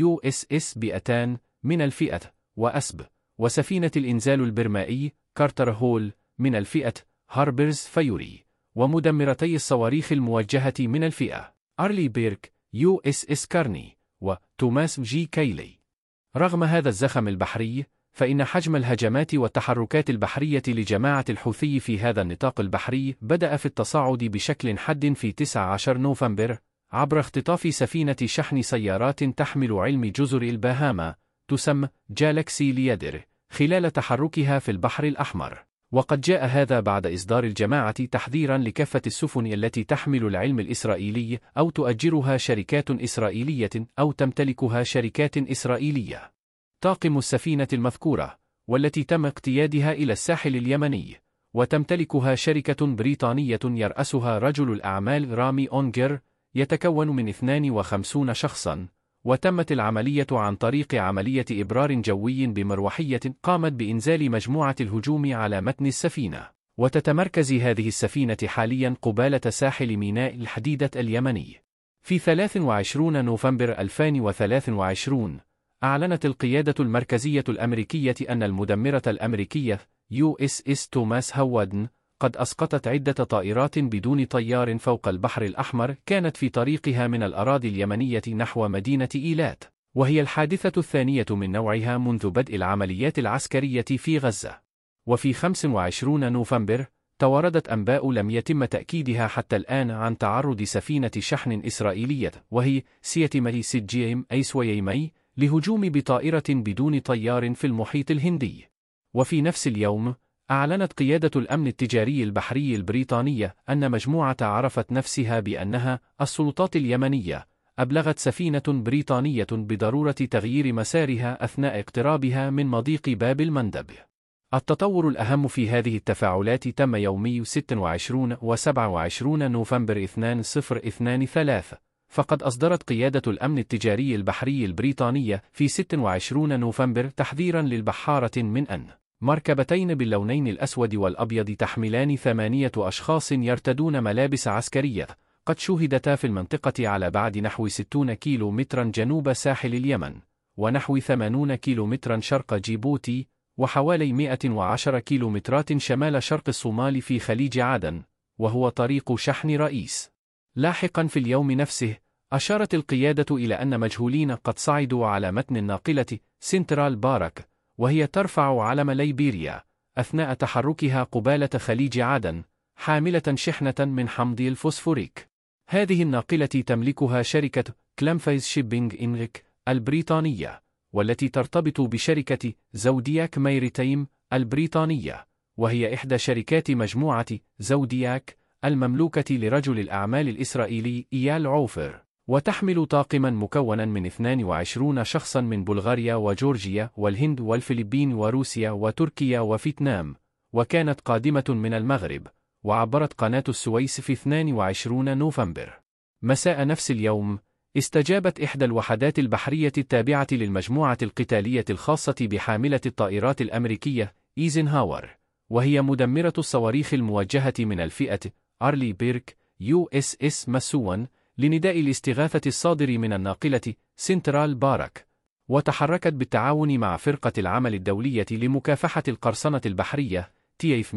USS بياتان من الفئة وأسب، وسفينة الإنزال البرمائي كارتر هول من الفئة هاربرز فيوري، ومدمرتي الصواريخ الموجهة من الفئة أرلي بيرك USS كارني وتوماس جي كايلي. رغم هذا الزخم البحري، فإن حجم الهجمات والتحركات البحرية لجماعة الحوثي في هذا النطاق البحري بدأ في التصاعد بشكل حاد في 19 نوفمبر عبر اختطاف سفينة شحن سيارات تحمل علم جزر الباهاما تسمى جالاكسي ليدر خلال تحركها في البحر الأحمر. وقد جاء هذا بعد إصدار الجماعة تحذيرا لكافة السفن التي تحمل العلم الإسرائيلي أو تؤجرها شركات إسرائيلية أو تمتلكها شركات إسرائيلية. طاقم السفينة المذكورة والتي تم اقتيادها إلى الساحل اليمني وتمتلكها شركة بريطانية يرأسها رجل الأعمال رامي أونجر، يتكون من 52 شخصا، وتمت العملية عن طريق عملية إبرار جوي بمروحية قامت بإنزال مجموعة الهجوم على متن السفينة، وتتمركز هذه السفينة حاليا قبالة ساحل ميناء الحديدة اليمني. في 23 نوفمبر 2023 أعلنت القيادة المركزية الأمريكية أن المدمرة الأمريكية USS توماس هاودن قد أسقطت عدة طائرات بدون طيار فوق البحر الأحمر كانت في طريقها من الأراضي اليمنية نحو مدينة إيلات، وهي الحادثة الثانية من نوعها منذ بدء العمليات العسكرية في غزة. وفي 25 نوفمبر توردت أنباء لم يتم تأكيدها حتى الآن عن تعرض سفينة شحن إسرائيلية وهي سيتيمي سجيم أيسوييمي لهجوم بطائرة بدون طيار في المحيط الهندي. وفي نفس اليوم أعلنت قيادة الأمن التجاري البحري البريطانية أن مجموعة عرفت نفسها بأنها السلطات اليمنية أبلغت سفينة بريطانية بضرورة تغيير مسارها أثناء اقترابها من مضيق باب المندب. التطور الأهم في هذه التفاعلات تم يومي 26 و 27 نوفمبر 2023، فقد أصدرت قيادة الأمن التجاري البحري البريطانية في 26 نوفمبر تحذيرا للبحارة من أن مركبتين باللونين الأسود والأبيض تحملان 8 أشخاص يرتدون ملابس عسكرية قد شوهدتا في المنطقة على بعد نحو 60 كيلومترا جنوب ساحل اليمن، ونحو 80 كيلومترا شرق جيبوتي، وحوالي 110 كيلومترات شمال شرق الصومال في خليج عدن، وهو طريق شحن رئيس. لاحقا في اليوم نفسه أشارت القيادة إلى أن مجهولين قد صعدوا على متن الناقلة سنترال بارك وهي ترفع علم ليبيريا أثناء تحركها قبالة خليج عدن حاملة شحنة من حمض الفوسفوريك. هذه الناقلة تملكها شركة كلامفيز شيبينج إنغك البريطانية، والتي ترتبط بشركة زودياك ميريتيم البريطانية، وهي إحدى شركات مجموعة زودياك المملوكة لرجل الأعمال الإسرائيلي إيال عوفر، وتحمل طاقما مكونا من 22 شخصا من بلغاريا وجورجيا والهند والفلبين وروسيا وتركيا وفيتنام، وكانت قادمة من المغرب، وعبرت قناة السويس في 22 نوفمبر. مساء نفس اليوم استجابت إحدى الوحدات البحرية التابعة للمجموعة القتالية الخاصة بحاملة الطائرات الأمريكية إيزنهاور، وهي مدمرة الصواريخ الموجهة من الفئة أرلي بيرك USS مسوان، لنداء الاستغاثة الصادر من الناقلة سنترال بارك، وتحركت بالتعاون مع فرقة العمل الدولية لمكافحة القرصنة البحرية TF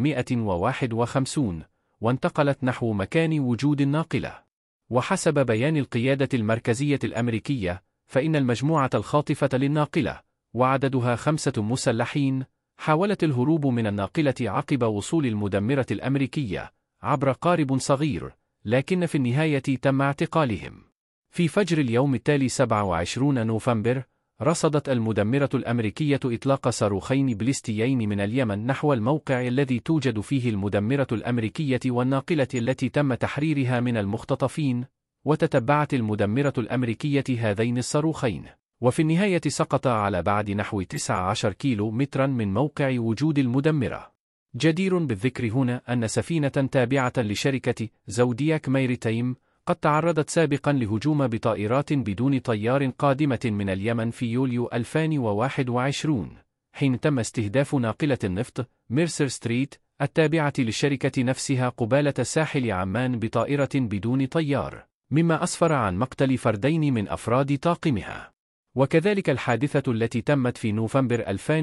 151 وانتقلت نحو مكان وجود الناقلة. وحسب بيان القيادة المركزية الأمريكية فإن المجموعة الخاطفة للناقلة وعددها 5 مسلحين حاولت الهروب من الناقلة عقب وصول المدمرة الأمريكية عبر قارب صغير، لكن في النهاية تم اعتقالهم. في فجر اليوم التالي 27 نوفمبر رصدت المدمرة الأمريكية إطلاق صاروخين بليستيين من اليمن نحو الموقع الذي توجد فيه المدمرة الأمريكية والناقلة التي تم تحريرها من المختطفين، وتتبعت المدمرة الأمريكية هذين الصاروخين، وفي النهاية سقطا على بعد نحو 19 كيلو مترا من موقع وجود المدمرة. جدير بالذكر هنا أن سفينة تابعة لشركة زودياك ميريتيم قد تعرضت سابقا لهجوم بطائرات بدون طيار قادمة من اليمن في يوليو 2021 حين تم استهداف ناقلة النفط ميرسر ستريت التابعة للشركة نفسها قبالة ساحل عمان بطائرة بدون طيار، مما أسفر عن مقتل فردين من أفراد طاقمها. وكذلك الحادثة التي تمت في نوفمبر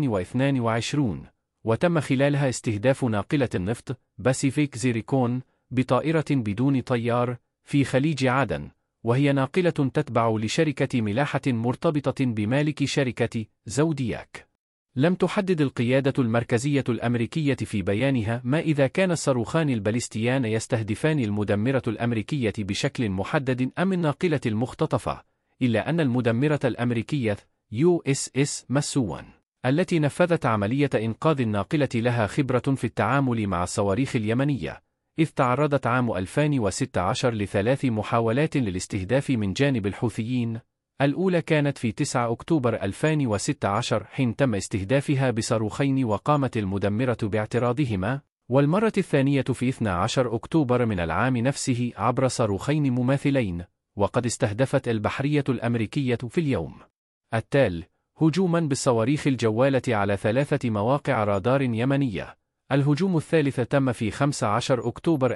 2022 وتم خلالها استهداف ناقلة النفط باسيفيك زيريكون بطائرة بدون طيار في خليج عدن، وهي ناقلة تتبع لشركة ملاحة مرتبطة بمالك شركة زودياك. لم تحدد القيادة المركزية الأمريكية في بيانها ما إذا كان الصاروخان الباليستيان يستهدفان المدمرة الأمريكية بشكل محدد أم الناقلة المختطفة، إلا أن المدمرة الأمريكية USS مسوان التي نفذت عملية إنقاذ الناقلة لها خبرة في التعامل مع الصواريخ اليمنية، إذ تعرضت عام 2016 ل3 محاولات للاستهداف من جانب الحوثيين. الأولى كانت في 9 أكتوبر 2016 حين تم استهدافها بصاروخين وقامت المدمرة باعتراضهما، والمرة الثانية في 12 أكتوبر من العام نفسه عبر صاروخين مماثلين، وقد استهدفت البحرية الأمريكية في اليوم التالي هجوما بالصواريخ الجوالة على 3 مواقع رادار يمنية. الهجوم الثالث تم في 15 أكتوبر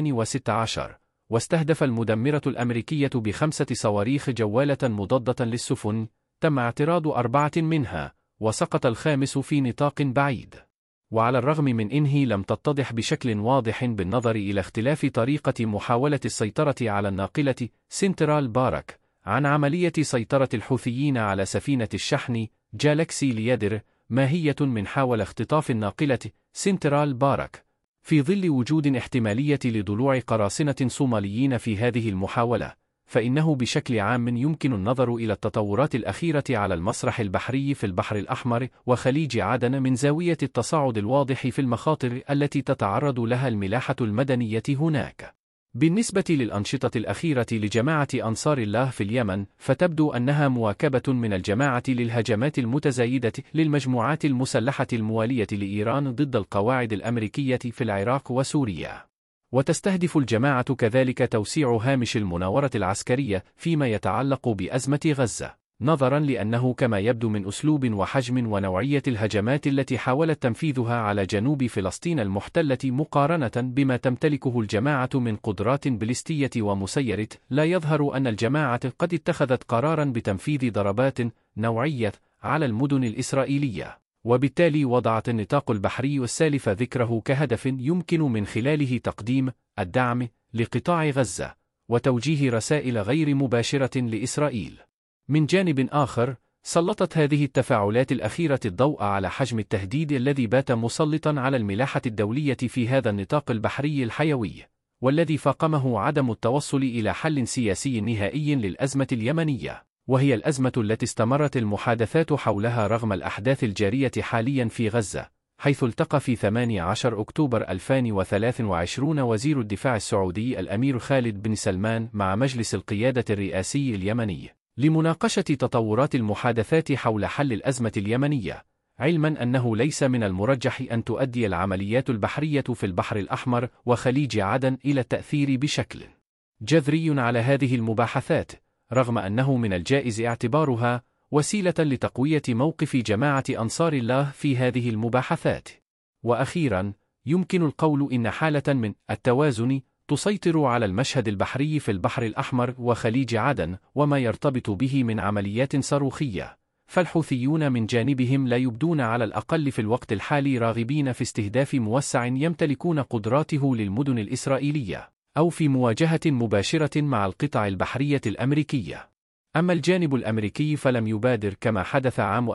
2016، واستهدف المدمرة الأمريكية ب5 صواريخ جوالة مضادة للسفن، تم اعتراض 4 منها، وسقط الخامس في نطاق بعيد. وعلى الرغم من إنه لم تتضح بشكل واضح بالنظر إلى اختلاف طريقة محاولة السيطرة على الناقلة سنترال بارك عن عملية سيطرة الحوثيين على سفينة الشحن جالاكسي ليدر، ماهية من حاول اختطاف الناقلة سنترال بارك، في ظل وجود احتمالية لضلوع قراصنة صوماليين في هذه المحاولة، فإنه بشكل عام يمكن النظر إلى التطورات الأخيرة على المسرح البحري في البحر الأحمر وخليج عدن من زاوية التصاعد الواضح في المخاطر التي تتعرض لها الملاحة المدنية هناك. بالنسبة للأنشطة الأخيرة لجماعة أنصار الله في اليمن، فتبدو أنها مواكبة من الجماعة للهجمات المتزايدة للمجموعات المسلحة الموالية لإيران ضد القواعد الأمريكية في العراق وسوريا. وتستهدف الجماعة كذلك توسيع هامش المناورة العسكرية فيما يتعلق بأزمة غزة، نظرا لأنه كما يبدو من أسلوب وحجم ونوعية الهجمات التي حاولت تنفيذها على جنوب فلسطين المحتلة مقارنة بما تمتلكه الجماعة من قدرات بليستية ومسيرة، لا يظهر أن الجماعة قد اتخذت قرارا بتنفيذ ضربات نوعية على المدن الإسرائيلية، وبالتالي وضعت النطاق البحري السالف ذكره كهدف يمكن من خلاله تقديم الدعم لقطاع غزة وتوجيه رسائل غير مباشرة لإسرائيل. من جانب آخر، سلطت هذه التفاعلات الأخيرة الضوء على حجم التهديد الذي بات مسلطا على الملاحة الدولية في هذا النطاق البحري الحيوي، والذي فاقمه عدم التوصل إلى حل سياسي نهائي للأزمة اليمنية، وهي الأزمة التي استمرت المحادثات حولها رغم الأحداث الجارية حاليا في غزة، حيث التقى في 18 أكتوبر 2023 وزير الدفاع السعودي الأمير خالد بن سلمان مع مجلس القيادة الرئاسي اليمني لمناقشة تطورات المحادثات حول حل الأزمة اليمنية، علما أنه ليس من المرجح أن تؤدي العمليات البحرية في البحر الأحمر وخليج عدن إلى التأثير بشكل جذري على هذه المباحثات، رغم أنه من الجائز اعتبارها وسيلة لتقوية موقف جماعة أنصار الله في هذه المباحثات. وأخيرا، يمكن القول إن حالة من التوازن تسيطر على المشهد البحري في البحر الأحمر وخليج عدن وما يرتبط به من عمليات صاروخية، فالحوثيون من جانبهم لا يبدون على الأقل في الوقت الحالي راغبين في استهداف موسع يمتلكون قدراته للمدن الإسرائيلية، أو في مواجهة مباشرة مع القطع البحرية الأمريكية. أما الجانب الأمريكي فلم يبادر كما حدث عام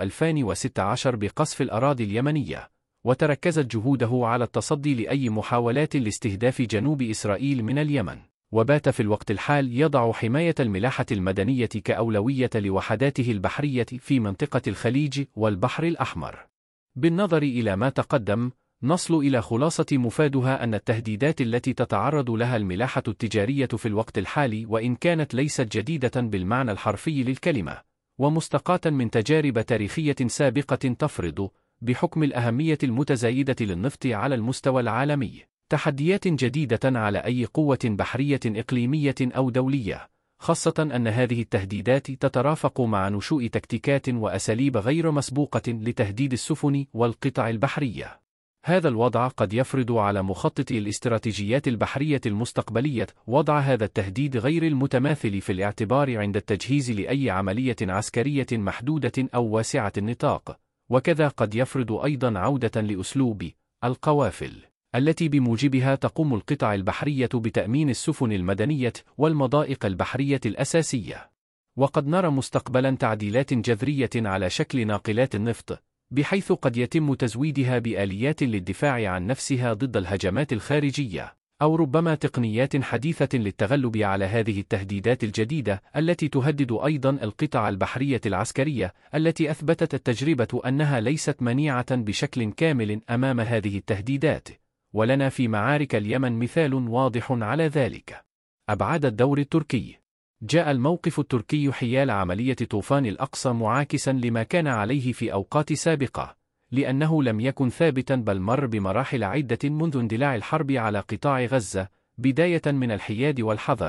2016 بقصف الأراضي اليمنية، وتركزت جهوده على التصدي لأي محاولات لاستهداف جنوب إسرائيل من اليمن، وبات في الوقت الحال يضع حماية الملاحة المدنية كأولوية لوحداته البحرية في منطقة الخليج والبحر الأحمر. بالنظر إلى ما تقدم، نصل إلى خلاصة مفادها أن التهديدات التي تتعرض لها الملاحة التجارية في الوقت الحالي، وإن كانت ليست جديدة بالمعنى الحرفي للكلمة، ومستقاة من تجارب تاريخية سابقة، تفرض بحكم الأهمية المتزايدة للنفط على المستوى العالمي تحديات جديدة على أي قوة بحرية إقليمية أو دولية، خاصة أن هذه التهديدات تترافق مع نشوء تكتيكات وأساليب غير مسبوقة لتهديد السفن والقطع البحرية. هذا الوضع قد يفرض على مخططي الاستراتيجيات البحرية المستقبلية وضع هذا التهديد غير المتماثل في الاعتبار عند التجهيز لأي عملية عسكرية محدودة أو واسعة النطاق، وكذا قد يفرض أيضا عودة لأسلوب القوافل التي بموجبها تقوم القطع البحرية بتأمين السفن المدنية والمضائق البحرية الأساسية. وقد نرى مستقبلا تعديلات جذرية على شكل ناقلات النفط، بحيث قد يتم تزويدها بآليات للدفاع عن نفسها ضد الهجمات الخارجية، أو ربما تقنيات حديثة للتغلب على هذه التهديدات الجديدة التي تهدد أيضا القطع البحرية العسكرية، التي أثبتت التجربة أنها ليست منيعة بشكل كامل أمام هذه التهديدات، ولنا في معارك اليمن مثال واضح على ذلك. أبعاد الدور التركي. جاء الموقف التركي حيال عملية طوفان الأقصى معاكسا لما كان عليه في أوقات سابقة، لأنه لم يكن ثابتا بل مر بمراحل عدة منذ اندلاع الحرب على قطاع غزة، بداية من الحياد والحذر،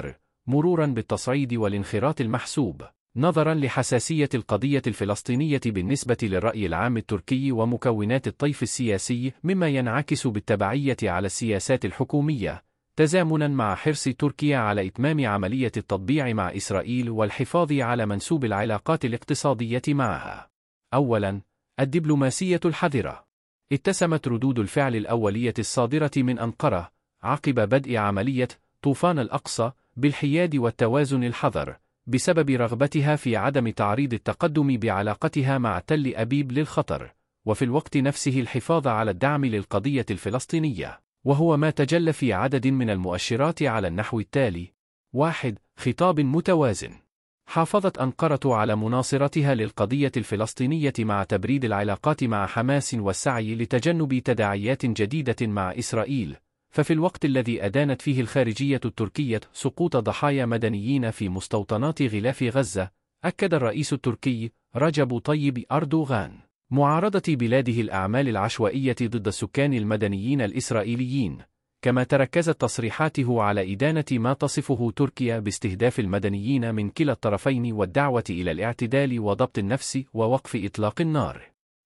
مرورا بالتصعيد والانخراط المحسوب، نظرا لحساسية القضية الفلسطينية بالنسبة للرأي العام التركي ومكونات الطيف السياسي، مما ينعكس بالتبعية على السياسات الحكومية، تزامنا مع حرص تركيا على إتمام عملية التطبيع مع إسرائيل والحفاظ على منسوب العلاقات الاقتصادية معها. أولا، الدبلوماسية الحذرة. اتسمت ردود الفعل الأولية الصادرة من أنقرة عقب بدء عملية طوفان الأقصى بالحياد والتوازن الحذر، بسبب رغبتها في عدم تعريض التقدم بعلاقتها مع تل أبيب للخطر، وفي الوقت نفسه الحفاظ على الدعم للقضية الفلسطينية، وهو ما تجلى في عدد من المؤشرات على النحو التالي: 1. خطاب متوازن. حافظت أنقرة على مناصرتها للقضية الفلسطينية مع تبريد العلاقات مع حماس والسعي لتجنب تداعيات جديدة مع إسرائيل، ففي الوقت الذي أدانت فيه الخارجية التركية سقوط ضحايا مدنيين في مستوطنات غلاف غزة، أكد الرئيس التركي رجب طيب أردوغان معارضة بلاده الأعمال العشوائية ضد السكان المدنيين الإسرائيليين، كما تركزت تصريحاته على إدانة ما تصفه تركيا باستهداف المدنيين من كلا الطرفين والدعوة إلى الاعتدال وضبط النفس ووقف إطلاق النار.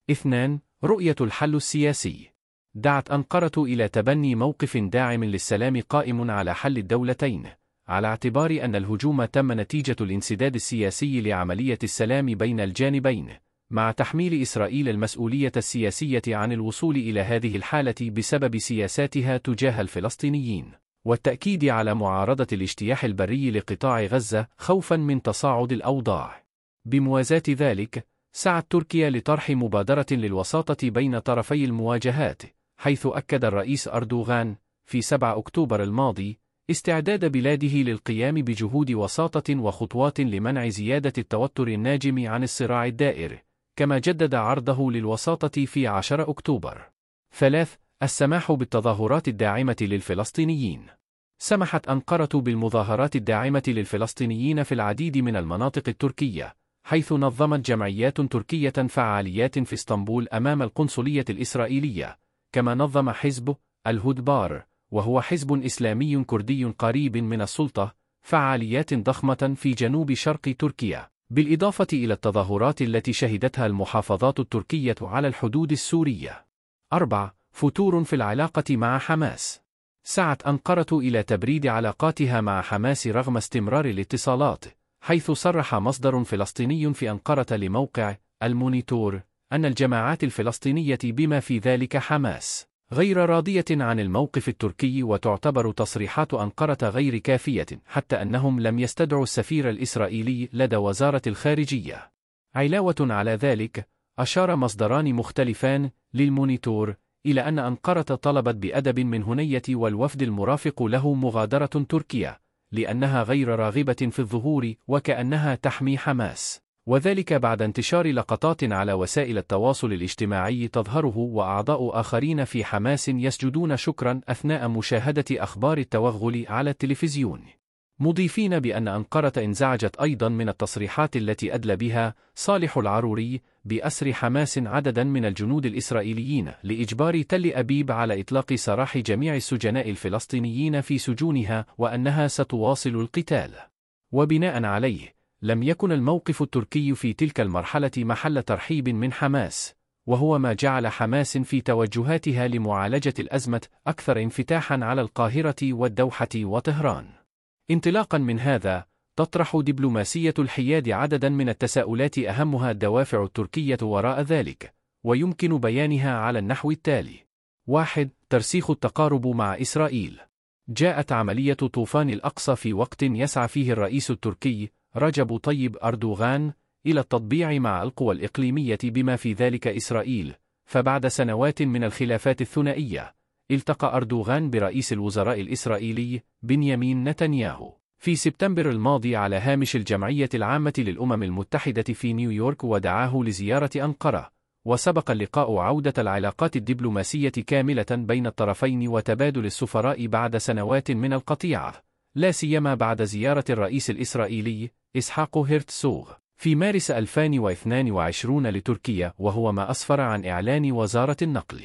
2. رؤية الحل السياسي. دعت أنقرة إلى تبني موقف داعم للسلام قائم على حل الدولتين، على اعتبار أن الهجوم تم نتيجة الانسداد السياسي لعملية السلام بين الجانبين، مع تحميل إسرائيل المسؤولية السياسية عن الوصول إلى هذه الحالة بسبب سياساتها تجاه الفلسطينيين، والتأكيد على معارضة الاجتياح البري لقطاع غزة خوفا من تصاعد الأوضاع. بموازاة ذلك، سعت تركيا لطرح مبادرة للوساطة بين طرفي المواجهات، حيث أكد الرئيس أردوغان في 7 أكتوبر الماضي استعداد بلاده للقيام بجهود وساطة وخطوات لمنع زيادة التوتر الناجم عن الصراع الدائر، كما جدد عرضه للوساطة في 10 أكتوبر. 3. السماح بالتظاهرات الداعمة للفلسطينيين. سمحت أنقرة بالمظاهرات الداعمة للفلسطينيين في العديد من المناطق التركية، حيث نظمت جمعيات تركية فعاليات في اسطنبول أمام القنصلية الإسرائيلية، كما نظم حزب الهدبار، وهو حزب إسلامي كردي قريب من السلطة، فعاليات ضخمة في جنوب شرق تركيا، بالإضافة إلى التظاهرات التي شهدتها المحافظات التركية على الحدود السورية. 4. فتور في العلاقة مع حماس. سعت أنقرة إلى تبريد علاقاتها مع حماس رغم استمرار الاتصالات، حيث صرح مصدر فلسطيني في أنقرة لموقع المونيتور أن الجماعات الفلسطينية بما في ذلك حماس غير راضية عن الموقف التركي، وتعتبر تصريحات أنقرة غير كافية، حتى أنهم لم يستدعوا السفير الإسرائيلي لدى وزارة الخارجية. علاوة على ذلك، أشار مصدران مختلفان للمونيتور إلى أن أنقرة طلبت بأدب من هنية والوفد المرافق له مغادرة تركيا، لأنها غير راغبة في الظهور وكأنها تحمي حماس، وذلك بعد انتشار لقطات على وسائل التواصل الاجتماعي تظهره وأعضاء آخرين في حماس يسجدون شكرا أثناء مشاهدة أخبار التوغل على التلفزيون، مضيفين بأن أنقرة انزعجت أيضا من التصريحات التي أدلى بها صالح العروري بأسر حماس عددا من الجنود الإسرائيليين لإجبار تل أبيب على إطلاق سراح جميع السجناء الفلسطينيين في سجونها، وأنها ستواصل القتال. وبناء عليه، لم يكن الموقف التركي في تلك المرحلة محل ترحيب من حماس، وهو ما جعل حماس في توجهاتها لمعالجة الأزمة أكثر انفتاحا على القاهرة والدوحة وطهران. انطلاقا من هذا، تطرح دبلوماسية الحياد عددا من التساؤلات أهمها الدوافع التركية وراء ذلك، ويمكن بيانها على النحو التالي: 1. ترسيخ التقارب مع إسرائيل. جاءت عملية طوفان الأقصى في وقت يسعى فيه الرئيس التركي رجب طيب أردوغان إلى التطبيع مع القوى الإقليمية بما في ذلك إسرائيل، فبعد سنوات من الخلافات الثنائية، التقى أردوغان برئيس الوزراء الإسرائيلي بنيامين نتنياهو في سبتمبر الماضي على هامش الجمعية العامة للأمم المتحدة في نيويورك، ودعاه لزيارة أنقرة، وسبق اللقاء عودة العلاقات الدبلوماسية كاملة بين الطرفين وتبادل السفراء بعد سنوات من القطيعة، لا سيما بعد زيارة الرئيس الإسرائيلي إسحاق هيرتسوغ في مارس 2022 لتركيا، وهو ما أسفر عن إعلان وزارة النقل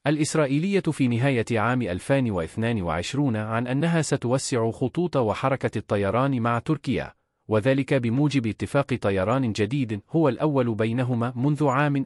الإسرائيلية في نهاية عام 2022 عن أنها ستوسع خطوط وحركة الطيران مع تركيا، وذلك بموجب اتفاق طيران جديد هو الأول بينهما منذ عام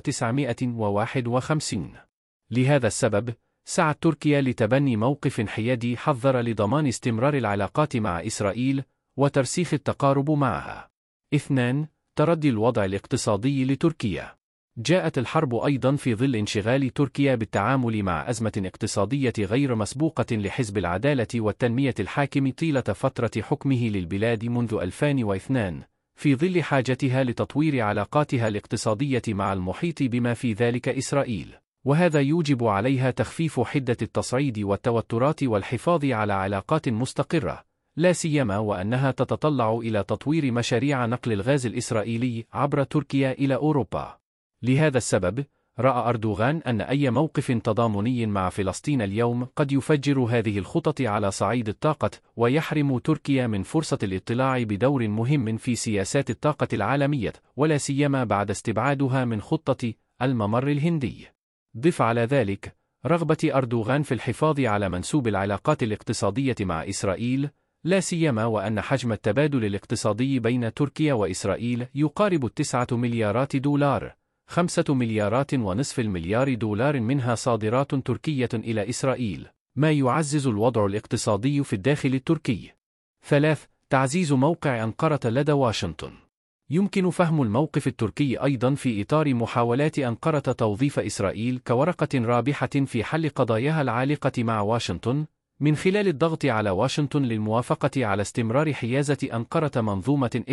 1951. لهذا السبب، سعت تركيا لتبني موقف حيادي حذر لضمان استمرار العلاقات مع إسرائيل وترسيخ التقارب معها. 2. تردي الوضع الاقتصادي لتركيا. جاءت الحرب أيضا في ظل انشغال تركيا بالتعامل مع أزمة اقتصادية غير مسبوقة لحزب العدالة والتنمية الحاكم طيلة فترة حكمه للبلاد منذ 2002، في ظل حاجتها لتطوير علاقاتها الاقتصادية مع المحيط بما في ذلك إسرائيل، وهذا يوجب عليها تخفيف حدة التصعيد والتوترات والحفاظ على علاقات مستقرة، لا سيما وأنها تتطلع إلى تطوير مشاريع نقل الغاز الإسرائيلي عبر تركيا إلى أوروبا. لهذا السبب، رأى أردوغان أن أي موقف تضامني مع فلسطين اليوم قد يفجر هذه الخطط على صعيد الطاقة، ويحرم تركيا من فرصة الاطلاع بدور مهم في سياسات الطاقة العالمية، ولا سيما بعد استبعادها من خطة الممر الهندي. ضف على ذلك رغبة أردوغان في الحفاظ على منسوب العلاقات الاقتصادية مع إسرائيل، لا سيما وأن حجم التبادل الاقتصادي بين تركيا وإسرائيل يقارب 9 مليارات دولار، 5 مليارات ونصف المليار دولار منها صادرات تركية إلى إسرائيل، ما يعزز الوضع الاقتصادي في الداخل التركي. 3. تعزيز موقع أنقرة لدى واشنطن. يمكن فهم الموقف التركي أيضا في إطار محاولات أنقرة توظيف إسرائيل كورقة رابحة في حل قضاياها العالقة مع واشنطن، من خلال الضغط على واشنطن للموافقة على استمرار حيازة أنقرة منظومة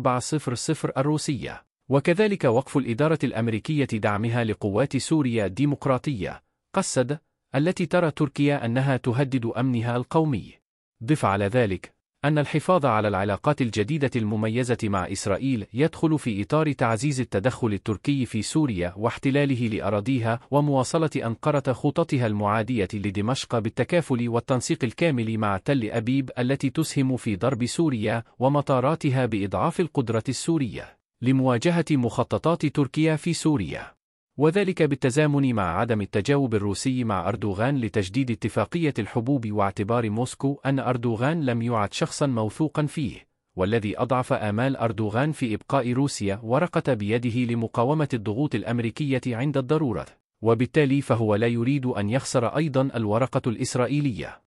S-400 الروسية، وكذلك وقف الإدارة الأمريكية دعمها لقوات سوريا الديمقراطية قسد، التي ترى تركيا أنها تهدد أمنها القومي. ضف على ذلك أن الحفاظ على العلاقات الجديدة المميزة مع إسرائيل يدخل في إطار تعزيز التدخل التركي في سوريا واحتلاله لأراضيها، ومواصلة أنقرة خططها المعادية لدمشق بالتكافل والتنسيق الكامل مع تل أبيب التي تسهم في ضرب سوريا ومطاراتها بإضعاف القدرة السورية لمواجهة مخططات تركيا في سوريا، وذلك بالتزامن مع عدم التجاوب الروسي مع أردوغان لتجديد اتفاقية الحبوب، واعتبار موسكو أن أردوغان لم يعد شخصا موثوقا فيه، والذي أضعف آمال أردوغان في إبقاء روسيا ورقة بيده لمقاومة الضغوط الأمريكية عند الضرورة، وبالتالي فهو لا يريد أن يخسر أيضا الورقة الإسرائيلية.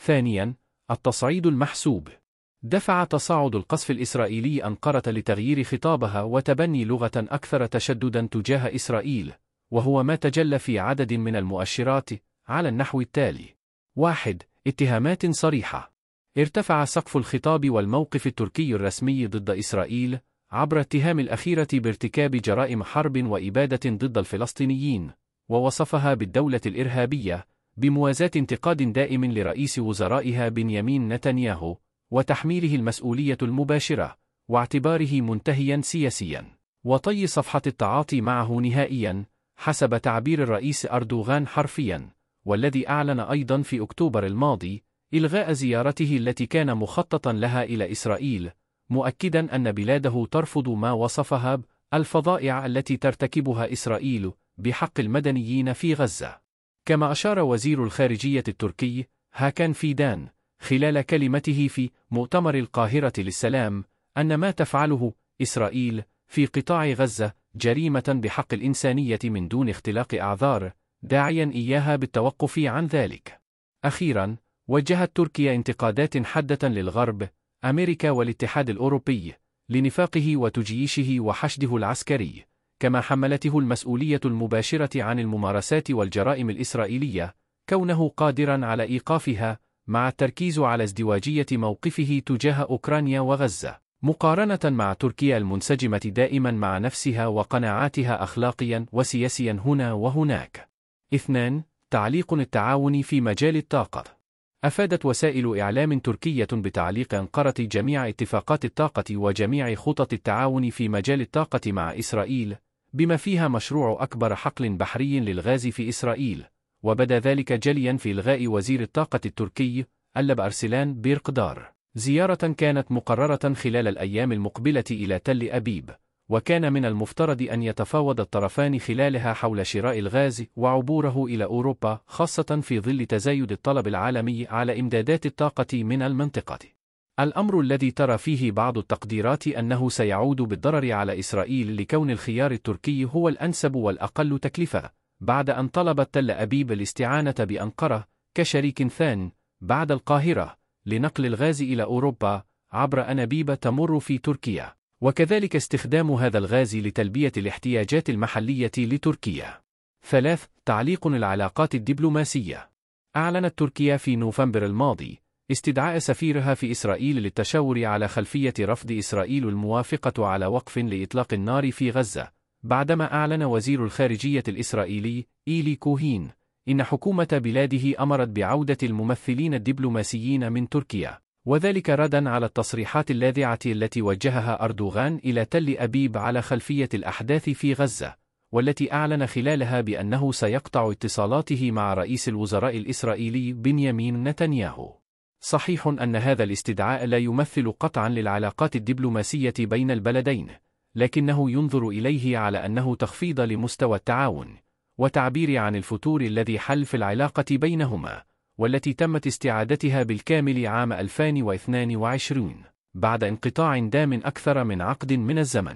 2. التصعيد المحسوب. دفع تصاعد القصف الإسرائيلي أنقرة لتغيير خطابها وتبني لغة أكثر تشددا تجاه إسرائيل، وهو ما تجلى في عدد من المؤشرات على النحو التالي: 1. اتهامات صريحة. ارتفع سقف الخطاب والموقف التركي الرسمي ضد إسرائيل عبر اتهام الأخيرة بارتكاب جرائم حرب وإبادة ضد الفلسطينيين، ووصفها بالدولة الإرهابية، بموازاة انتقاد دائم لرئيس وزرائها بنيامين نتنياهو وتحميله المسؤولية المباشرة، واعتباره منتهيا سياسيا، وطي صفحة التعاطي معه نهائيا حسب تعبير الرئيس أردوغان حرفيا، والذي أعلن أيضا في أكتوبر الماضي إلغاء زيارته التي كان مخططا لها إلى إسرائيل، مؤكدا أن بلاده ترفض ما وصفها الفظائع التي ترتكبها إسرائيل بحق المدنيين في غزة. كما أشار وزير الخارجية التركي هاكان فيدان خلال كلمته في مؤتمر القاهرة للسلام أن ما تفعله إسرائيل في قطاع غزة جريمة بحق الإنسانية من دون اختلاق أعذار، داعيا إياها بالتوقف عن ذلك. أخيرا، وجهت تركيا انتقادات حادة للغرب، أمريكا والاتحاد الأوروبي، لنفاقه وتجييشه وحشده العسكري، كما حملته المسؤولية المباشرة عن الممارسات والجرائم الإسرائيلية، كونه قادرا على إيقافها، مع التركيز على ازدواجية موقفه تجاه أوكرانيا وغزة، مقارنة مع تركيا المنسجمة دائما مع نفسها وقناعاتها أخلاقيا وسياسيا هنا وهناك. 2. تعليق التعاون في مجال الطاقة. أفادت وسائل إعلام تركية بتعليق أنقرة جميع اتفاقات الطاقة وجميع خطط التعاون في مجال الطاقة مع إسرائيل، بما فيها مشروع أكبر حقل بحري للغاز في إسرائيل، وبدا ذلك جليا في إلغاء وزير الطاقة التركي ألب أرسلان بيرقدار زيارة كانت مقررة خلال الأيام المقبلة إلى تل أبيب، وكان من المفترض أن يتفاوض الطرفان خلالها حول شراء الغاز وعبوره إلى أوروبا، خاصة في ظل تزايد الطلب العالمي على إمدادات الطاقة من المنطقة. الأمر الذي ترى فيه بعض التقديرات أنه سيعود بالضرر على إسرائيل لكون الخيار التركي هو الأنسب والأقل تكلفة، بعد أن طلبت تل أبيب الاستعانة بأنقرة كشريك ثان بعد القاهرة لنقل الغاز إلى أوروبا عبر أنابيب تمر في تركيا، وكذلك استخدام هذا الغاز لتلبية الاحتياجات المحلية لتركيا. 3. تعليق العلاقات الدبلوماسية. أعلنت تركيا في نوفمبر الماضي استدعاء سفيرها في إسرائيل للتشاور على خلفية رفض إسرائيل الموافقة على وقف لإطلاق النار في غزة، بعدما أعلن وزير الخارجية الإسرائيلي إيلي كوهين إن حكومة بلاده أمرت بعودة الممثلين الدبلوماسيين من تركيا، وذلك ردًا على التصريحات اللاذعة التي وجهها أردوغان إلى تل أبيب على خلفية الأحداث في غزة، والتي أعلن خلالها بأنه سيقطع اتصالاته مع رئيس الوزراء الإسرائيلي بنيامين نتنياهو. صحيح أن هذا الاستدعاء لا يمثل قطعًا للعلاقات الدبلوماسية بين البلدين، لكنه ينظر إليه على أنه تخفيض لمستوى التعاون، وتعبير عن الفتور الذي حل في العلاقة بينهما، والتي تمت استعادتها بالكامل عام 2022 بعد انقطاع دام أكثر من عقد من الزمن.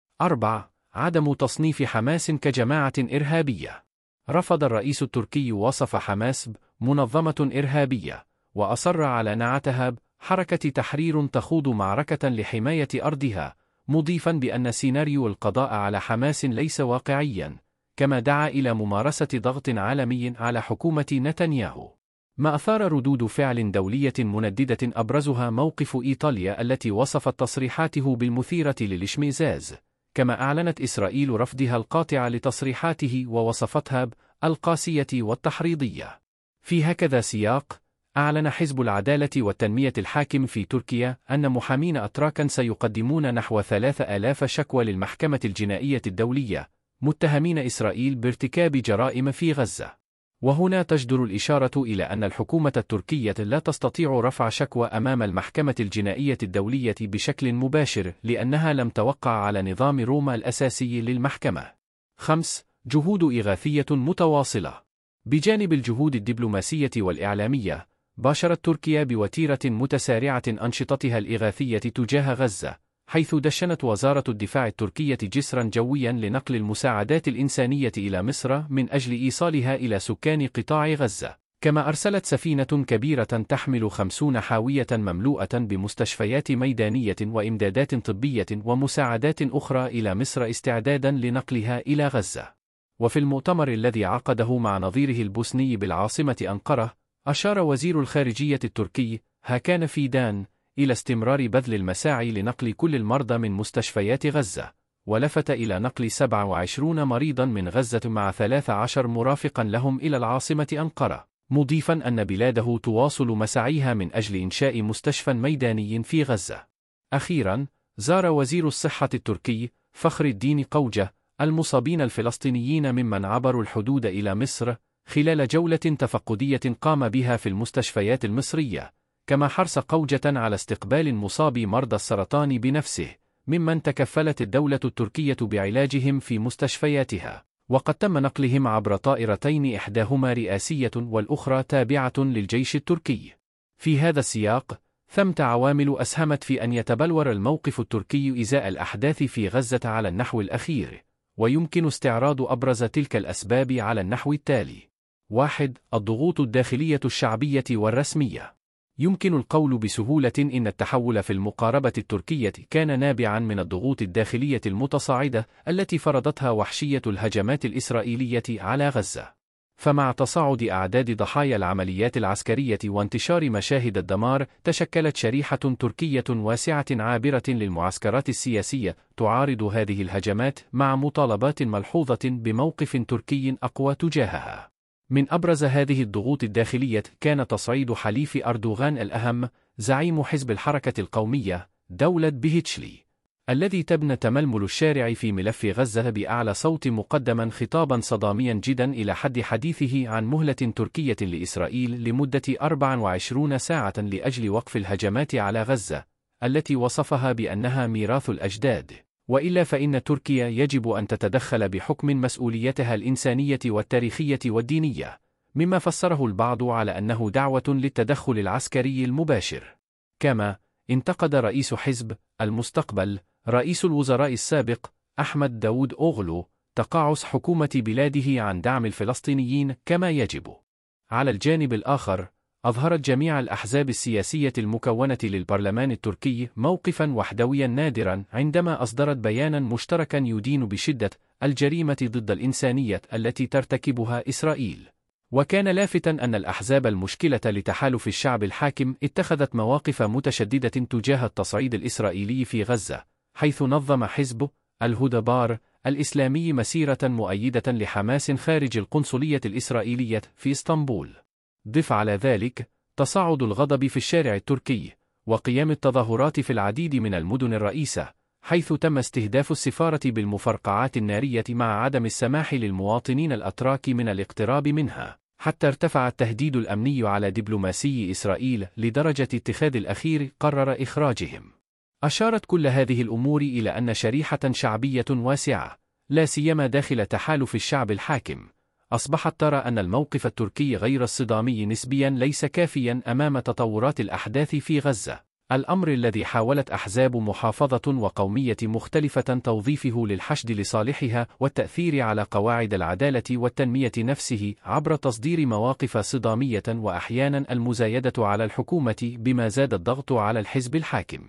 4. عدم تصنيف حماس كجماعة إرهابية. رفض الرئيس التركي وصف حماس بمنظمة إرهابية، وأصر على نعتها بحركة تحرير تخوض معركة لحماية أرضها، مضيفا بأن سيناريو القضاء على حماس ليس واقعيا، كما دعا إلى ممارسة ضغط عالمي على حكومة نتنياهو، ما أثار ردود فعل دولية منددة أبرزها موقف إيطاليا التي وصفت تصريحاته بالمثيرة للاشمئزاز، كما أعلنت إسرائيل رفضها القاطع لتصريحاته ووصفتها بالقاسية والتحريضية. في هكذا سياق، أعلن حزب العدالة والتنمية الحاكم في تركيا أن محامين أتراكا سيقدمون نحو 3000 شكوى للمحكمة الجنائية الدولية، متهمين إسرائيل بارتكاب جرائم في غزة. وهنا تجدر الإشارة إلى أن الحكومة التركية لا تستطيع رفع شكوى أمام المحكمة الجنائية الدولية بشكل مباشر لأنها لم توقع على نظام روما الأساسي للمحكمة. 5. جهود إغاثية متواصلة. بجانب الجهود الدبلوماسية والإعلامية، باشرت تركيا بوتيرة متسارعة أنشطتها الإغاثية تجاه غزة، حيث دشنت وزارة الدفاع التركية جسرا جويا لنقل المساعدات الإنسانية إلى مصر من أجل إيصالها إلى سكان قطاع غزة، كما أرسلت سفينة كبيرة تحمل 50 حاوية مملوءة بمستشفيات ميدانية وإمدادات طبية ومساعدات أخرى إلى مصر استعدادا لنقلها إلى غزة. وفي المؤتمر الذي عقده مع نظيره البوسني بالعاصمة أنقرة، أشار وزير الخارجية التركي هاكان فيدان إلى استمرار بذل المساعي لنقل كل المرضى من مستشفيات غزة، ولفت إلى نقل 27 مريضا من غزة مع 13 مرافقا لهم إلى العاصمة أنقرة، مضيفا أن بلاده تواصل مساعيها من أجل إنشاء مستشفى ميداني في غزة. أخيرا، زار وزير الصحة التركي فخر الدين قوجة المصابين الفلسطينيين ممن عبروا الحدود إلى مصر خلال جولة تفقدية قام بها في المستشفيات المصرية، كما حرص قوجة على استقبال مصابي مرضى السرطان بنفسه ممن تكفلت الدولة التركية بعلاجهم في مستشفياتها، وقد تم نقلهم عبر طائرتين إحداهما رئاسية والأخرى تابعة للجيش التركي. في هذا السياق، ثمة عوامل أسهمت في أن يتبلور الموقف التركي إزاء الأحداث في غزة على النحو الأخير، ويمكن استعراض أبرز تلك الأسباب على النحو التالي. 1. الضغوط الداخلية الشعبية والرسمية. يمكن القول بسهولة إن التحول في المقاربة التركية كان نابعا من الضغوط الداخلية المتصاعدة التي فرضتها وحشية الهجمات الإسرائيلية على غزة. فمع تصاعد أعداد ضحايا العمليات العسكرية وانتشار مشاهد الدمار، تشكلت شريحة تركية واسعة عابرة للمعسكرات السياسية تعارض هذه الهجمات مع مطالبات ملحوظة بموقف تركي أقوى تجاهها. من أبرز هذه الضغوط الداخلية كان تصعيد حليف أردوغان الأهم، زعيم حزب الحركة القومية دولت بهيتشلي، الذي تبنى تململ الشارع في ملف غزة بأعلى صوت مقدما خطابا صداميا جدا إلى حد حديثه عن مهلة تركية لإسرائيل لمدة 24 ساعة لأجل وقف الهجمات على غزة، التي وصفها بأنها ميراث الأجداد، وإلا فإن تركيا يجب أن تتدخل بحكم مسؤوليتها الإنسانية والتاريخية والدينية، مما فسره البعض على أنه دعوة للتدخل العسكري المباشر. كما انتقد رئيس حزب المستقبل رئيس الوزراء السابق أحمد داود أوغلو تقاعس حكومة بلاده عن دعم الفلسطينيين كما يجب. على الجانب الآخر، أظهرت جميع الأحزاب السياسية المكونة للبرلمان التركي موقفاً وحدوياً نادراً عندما أصدرت بياناً مشتركاً يدين بشدة الجريمة ضد الإنسانية التي ترتكبها إسرائيل. وكان لافتاً أن الأحزاب المشكلة لتحالف الشعب الحاكم اتخذت مواقف متشددة تجاه التصعيد الإسرائيلي في غزة، حيث نظم حزب الهدبار الإسلامي مسيرة مؤيدة لحماس خارج القنصلية الإسرائيلية في اسطنبول. ضف على ذلك تصاعد الغضب في الشارع التركي، وقيام التظاهرات في العديد من المدن الرئيسة، حيث تم استهداف السفارة بالمفرقعات النارية مع عدم السماح للمواطنين الأتراك من الاقتراب منها، حتى ارتفع التهديد الأمني على دبلوماسي إسرائيل لدرجة اتخاذ الأخير قرر إخراجهم. أشارت كل هذه الأمور إلى أن شريحة شعبية واسعة، لا سيما داخل تحالف الشعب الحاكم، أصبحت ترى أن الموقف التركي غير الصدامي نسبياً ليس كافياً أمام تطورات الأحداث في غزة، الأمر الذي حاولت أحزاب محافظة وقومية مختلفة توظيفه للحشد لصالحها والتأثير على قواعد العدالة والتنمية نفسه عبر تصدير مواقف صدامية وأحياناً المزايدة على الحكومة، بما زاد الضغط على الحزب الحاكم.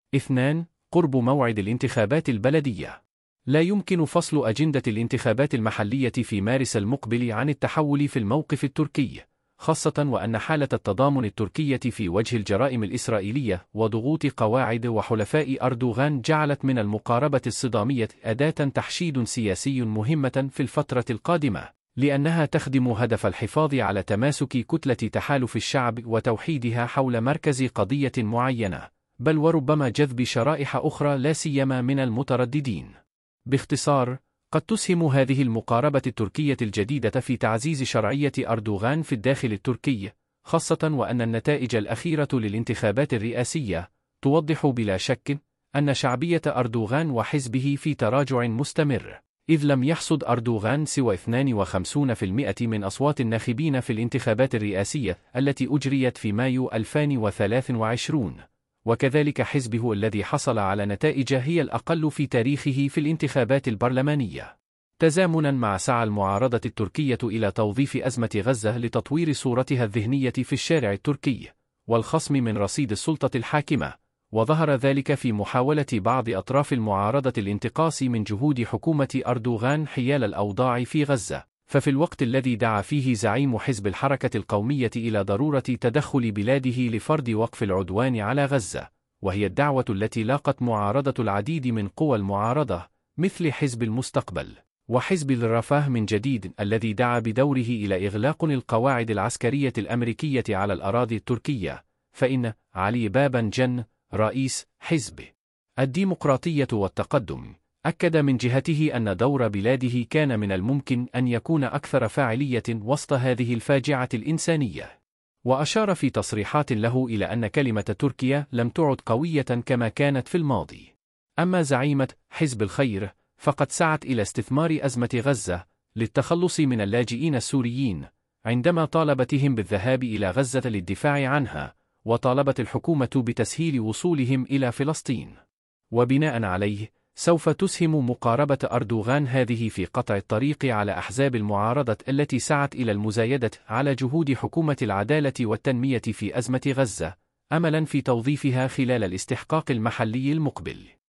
2. قرب موعد الانتخابات البلدية. لا يمكن فصل أجندة الانتخابات المحلية في مارس المقبل عن التحول في الموقف التركي، خاصة وأن حالة التضامن التركية في وجه الجرائم الإسرائيلية وضغوط قواعد وحلفاء أردوغان جعلت من المقاربة الصدامية أداة تحشيد سياسي مهمة في الفترة القادمة، لأنها تخدم هدف الحفاظ على تماسك كتلة تحالف الشعب وتوحيدها حول مركز قضية معينة، بل وربما جذب شرائح أخرى لا سيما من المترددين. باختصار، قد تسهم هذه المقاربة التركية الجديدة في تعزيز شرعية أردوغان في الداخل التركي، خاصة وأن النتائج الأخيرة للانتخابات الرئاسية توضح بلا شك أن شعبية أردوغان وحزبه في تراجع مستمر، إذ لم يحصد أردوغان سوى 52% من أصوات الناخبين في الانتخابات الرئاسية التي أجريت في مايو 2023. وكذلك حزبه الذي حصل على نتائج هي الأقل في تاريخه في الانتخابات البرلمانية. تزامنا مع سعى المعارضة التركية إلى توظيف أزمة غزة لتطوير صورتها الذهنية في الشارع التركي والخصم من رصيد السلطة الحاكمة، وظهر ذلك في محاولة بعض أطراف المعارضة الانتقاص من جهود حكومة أردوغان حيال الأوضاع في غزة. ففي الوقت الذي دعا فيه زعيم حزب الحركة القومية إلى ضرورة تدخل بلاده لفرض وقف العدوان على غزة، وهي الدعوة التي لاقت معارضة العديد من قوى المعارضة مثل حزب المستقبل وحزب الرفاه من جديد الذي دعا بدوره إلى إغلاق القواعد العسكرية الأمريكية على الأراضي التركية، فإن علي بابنجان رئيس حزب الديمقراطية والتقدم أكد من جهته أن دور بلاده كان من الممكن أن يكون أكثر فاعلية وسط هذه الفاجعة الإنسانية، وأشار في تصريحات له إلى أن كلمة تركيا لم تعد قوية كما كانت في الماضي. أما زعيمة حزب الخير فقد سعت إلى استثمار أزمة غزة للتخلص من اللاجئين السوريين، عندما طالبتهم بالذهاب إلى غزة للدفاع عنها، وطالبت الحكومة بتسهيل وصولهم إلى فلسطين. وبناء عليه سوف تسهم مقاربة أردوغان هذه في قطع الطريق على أحزاب المعارضة التي سعت إلى المزايدة على جهود حكومة العدالة والتنمية في أزمة غزة، أملاً في توظيفها خلال الاستحقاق المحلي المقبل.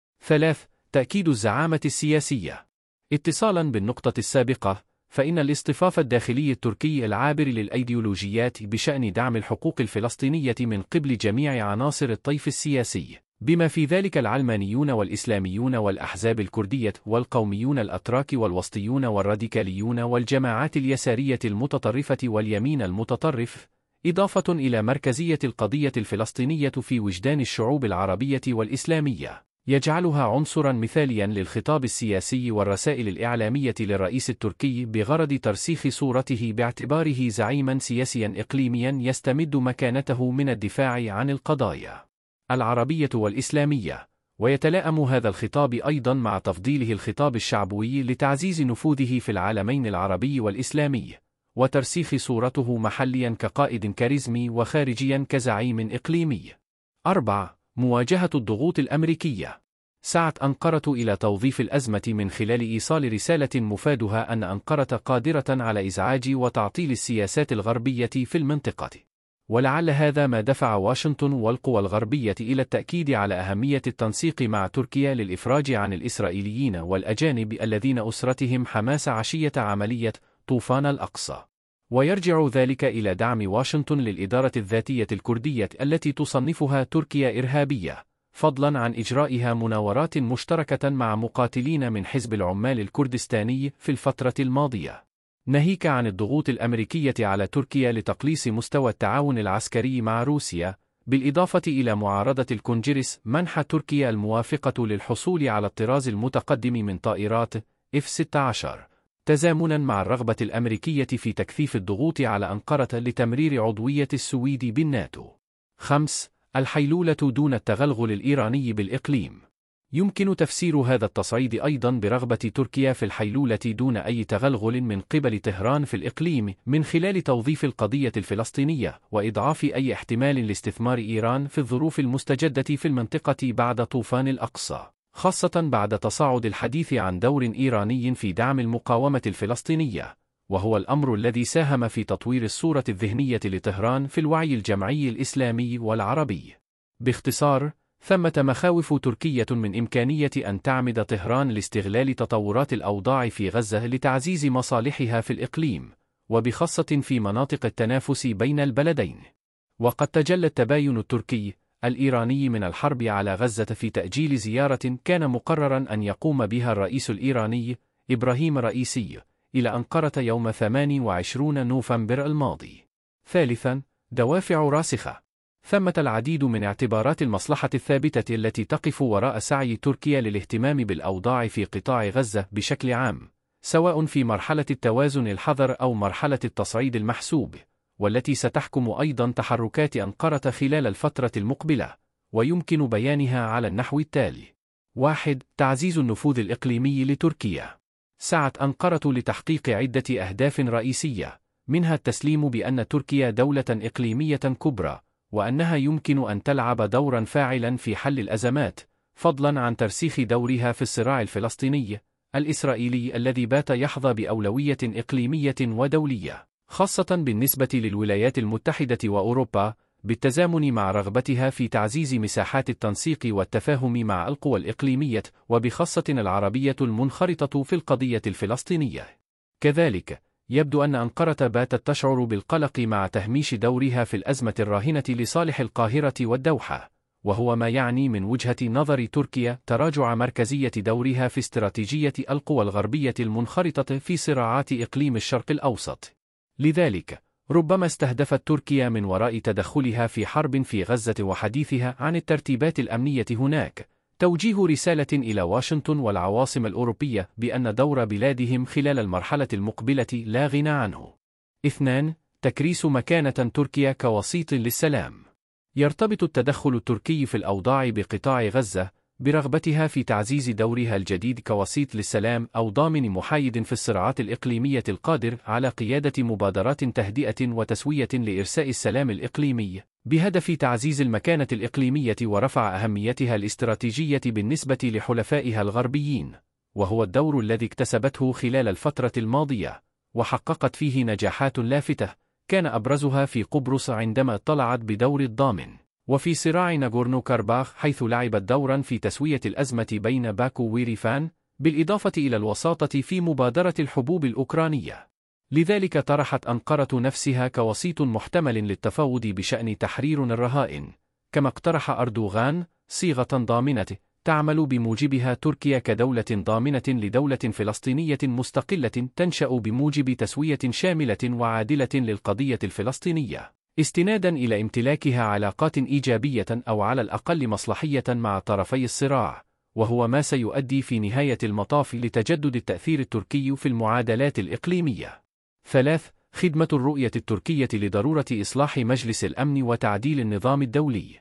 3. تأكيد الزعامة السياسية. اتصالاً بالنقطة السابقة، فإن الاصطفاف الداخلي التركي العابر للأيديولوجيات بشأن دعم الحقوق الفلسطينية من قبل جميع عناصر الطيف السياسي، بما في ذلك العلمانيون والإسلاميون والأحزاب الكردية والقوميون الأتراك والوسطيون والراديكاليون والجماعات اليسارية المتطرفة واليمين المتطرف، إضافة إلى مركزية القضية الفلسطينية في وجدان الشعوب العربية والإسلامية، يجعلها عنصرا مثاليا للخطاب السياسي والرسائل الإعلامية للرئيس التركي بغرض ترسيخ صورته باعتباره زعيما سياسيا إقليميا يستمد مكانته من الدفاع عن القضايا العربية والإسلامية، ويتلائم هذا الخطاب أيضا مع تفضيله الخطاب الشعبوي لتعزيز نفوذه في العالمين العربي والإسلامي، وترسيخ صورته محليا كقائد كاريزمي وخارجيا كزعيم إقليمي. 4. مواجهة الضغوط الأمريكية. سعت أنقرة إلى توظيف الأزمة من خلال إيصال رسالة مفادها أن أنقرة قادرة على إزعاج وتعطيل السياسات الغربية في المنطقة، ولعل هذا ما دفع واشنطن والقوى الغربية إلى التأكيد على أهمية التنسيق مع تركيا للإفراج عن الإسرائيليين والأجانب الذين أسرتهم حماس عشية عملية طوفان الأقصى. ويرجع ذلك إلى دعم واشنطن للإدارة الذاتية الكردية التي تصنفها تركيا إرهابية، فضلاً عن إجرائها مناورات مشتركة مع مقاتلين من حزب العمال الكردستاني في الفترة الماضية، ناهيك عن الضغوط الأمريكية على تركيا لتقليص مستوى التعاون العسكري مع روسيا، بالإضافة إلى معارضة الكونجرس منح تركيا الموافقة للحصول على الطراز المتقدم من طائرات F-16، تزامناً مع الرغبة الأمريكية في تكثيف الضغوط على أنقرة لتمرير عضوية السويد بالناتو. 5. الحيلولة دون التغلغل الإيراني بالإقليم. يمكن تفسير هذا التصعيد أيضاً برغبة تركيا في الحيلولة دون أي تغلغل من قبل طهران في الإقليم من خلال توظيف القضية الفلسطينية وإضعاف أي احتمال لاستثمار إيران في الظروف المستجدة في المنطقة بعد طوفان الأقصى، خاصة بعد تصاعد الحديث عن دور إيراني في دعم المقاومة الفلسطينية، وهو الأمر الذي ساهم في تطوير الصورة الذهنية لطهران في الوعي الجمعي الإسلامي والعربي. باختصار، ثمة مخاوف تركية من إمكانية أن تعمد طهران لاستغلال تطورات الأوضاع في غزة لتعزيز مصالحها في الإقليم، وبخاصة في مناطق التنافس بين البلدين. وقد تجلى التباين التركي الإيراني من الحرب على غزة في تأجيل زيارة كان مقررا أن يقوم بها الرئيس الإيراني إبراهيم رئيسي إلى أنقرة يوم 28 نوفمبر الماضي. ثالثا، دوافع راسخة. ثمة العديد من اعتبارات المصلحة الثابتة التي تقف وراء سعي تركيا للاهتمام بالأوضاع في قطاع غزة بشكل عام، سواء في مرحلة التوازن الحذر أو مرحلة التصعيد المحسوب، والتي ستحكم أيضا تحركات أنقرة خلال الفترة المقبلة، ويمكن بيانها على النحو التالي. 1. تعزيز النفوذ الإقليمي لتركيا. سعت أنقرة لتحقيق عدة أهداف رئيسية، منها التسليم بأن تركيا دولة إقليمية كبرى، وأنها يمكن أن تلعب دورا فاعلا في حل الأزمات، فضلا عن ترسيخ دورها في الصراع الفلسطيني الإسرائيلي الذي بات يحظى بأولوية إقليمية ودولية، خاصة بالنسبة للولايات المتحدة وأوروبا، بالتزامن مع رغبتها في تعزيز مساحات التنسيق والتفاهم مع القوى الإقليمية وبخاصة العربية المنخرطة في القضية الفلسطينية. كذلك، يبدو أن أنقرة باتت تشعر بالقلق مع تهميش دورها في الأزمة الراهنة لصالح القاهرة والدوحة، وهو ما يعني من وجهة نظر تركيا تراجع مركزية دورها في استراتيجية القوى الغربية المنخرطة في صراعات إقليم الشرق الأوسط. لذلك، ربما استهدفت تركيا من وراء تدخلها في حرب في غزة وحديثها عن الترتيبات الأمنية هناك توجيه رسالة إلى واشنطن والعواصم الأوروبية بأن دور بلادهم خلال المرحلة المقبلة لا غنى عنه. 2. تكريس مكانة تركيا كوسيط للسلام. يرتبط التدخل التركي في الأوضاع بقطاع غزة برغبتها في تعزيز دورها الجديد كوسيط للسلام أو ضامن محايد في الصراعات الإقليمية القادر على قيادة مبادرات تهدئة وتسوية لإرساء السلام الإقليمي، بهدف تعزيز المكانة الإقليمية ورفع أهميتها الاستراتيجية بالنسبة لحلفائها الغربيين، وهو الدور الذي اكتسبته خلال الفترة الماضية، وحققت فيه نجاحات لافتة، كان أبرزها في قبرص عندما اطلعت بدور الضامن، وفي صراع ناغورنو كارباخ حيث لعبت دورا في تسوية الأزمة بين باكو ويريفان، بالإضافة إلى الوساطة في مبادرة الحبوب الأوكرانية. لذلك طرحت أنقرة نفسها كوسيط محتمل للتفاوض بشأن تحرير الرهائن، كما اقترح أردوغان صيغة ضامنة تعمل بموجبها تركيا كدولة ضامنة لدولة فلسطينية مستقلة تنشأ بموجب تسوية شاملة وعادلة للقضية الفلسطينية، استنادا إلى امتلاكها علاقات إيجابية أو على الأقل مصلحية مع طرفي الصراع، وهو ما سيؤدي في نهاية المطاف لتجدد التأثير التركي في المعادلات الإقليمية. 3. خدمة الرؤية التركية لضرورة إصلاح مجلس الأمن وتعديل النظام الدولي.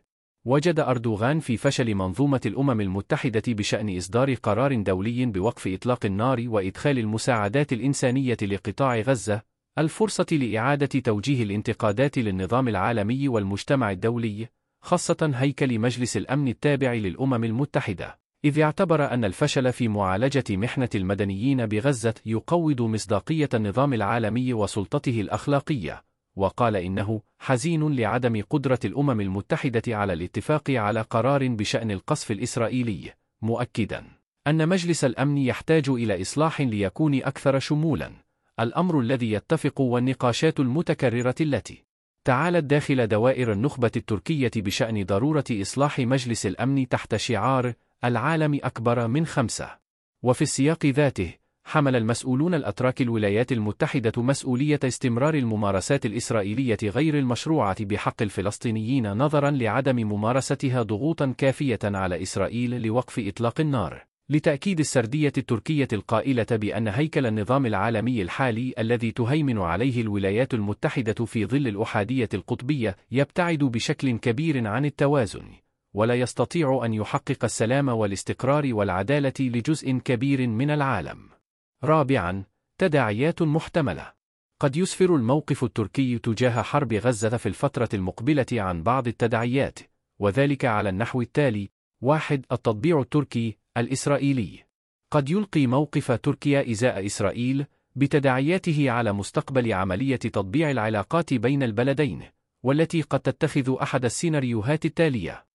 وجد أردوغان في فشل منظومة الأمم المتحدة بشأن إصدار قرار دولي بوقف إطلاق النار وإدخال المساعدات الإنسانية لقطاع غزة الفرصة لإعادة توجيه الانتقادات للنظام العالمي والمجتمع الدولي، خاصة هيكل مجلس الأمن التابع للأمم المتحدة، إذ اعتبر أن الفشل في معالجة محنة المدنيين بغزة يقوض مصداقية النظام العالمي وسلطته الأخلاقية، وقال إنه حزين لعدم قدرة الأمم المتحدة على الاتفاق على قرار بشأن القصف الإسرائيلي، مؤكداً أن مجلس الأمن يحتاج إلى إصلاح ليكون أكثر شمولاً، الأمر الذي يتفق والنقاشات المتكررة التي تعالت داخل دوائر النخبة التركية بشأن ضرورة إصلاح مجلس الأمن تحت شعار العالم أكبر من 5. وفي السياق ذاته، حمل المسؤولون الأتراك الولايات المتحدة مسؤولية استمرار الممارسات الإسرائيلية غير المشروعة بحق الفلسطينيين نظراً لعدم ممارستها ضغوطاً كافية على إسرائيل لوقف إطلاق النار، لتأكيد السردية التركية القائلة بأن هيكل النظام العالمي الحالي الذي تهيمن عليه الولايات المتحدة في ظل الأحادية القطبية يبتعد بشكل كبير عن التوازن، ولا يستطيع أن يحقق السلام والاستقرار والعدالة لجزء كبير من العالم. رابعاً، تداعيات محتملة. قد يسفر الموقف التركي تجاه حرب غزة في الفترة المقبلة عن بعض التداعيات، وذلك على النحو التالي: 1. التطبيع التركي الإسرائيلي. قد يلقي موقف تركيا إزاء إسرائيل بتداعياته على مستقبل عملية تطبيع العلاقات بين البلدين، والتي قد تتخذ أحد السيناريوهات التالية: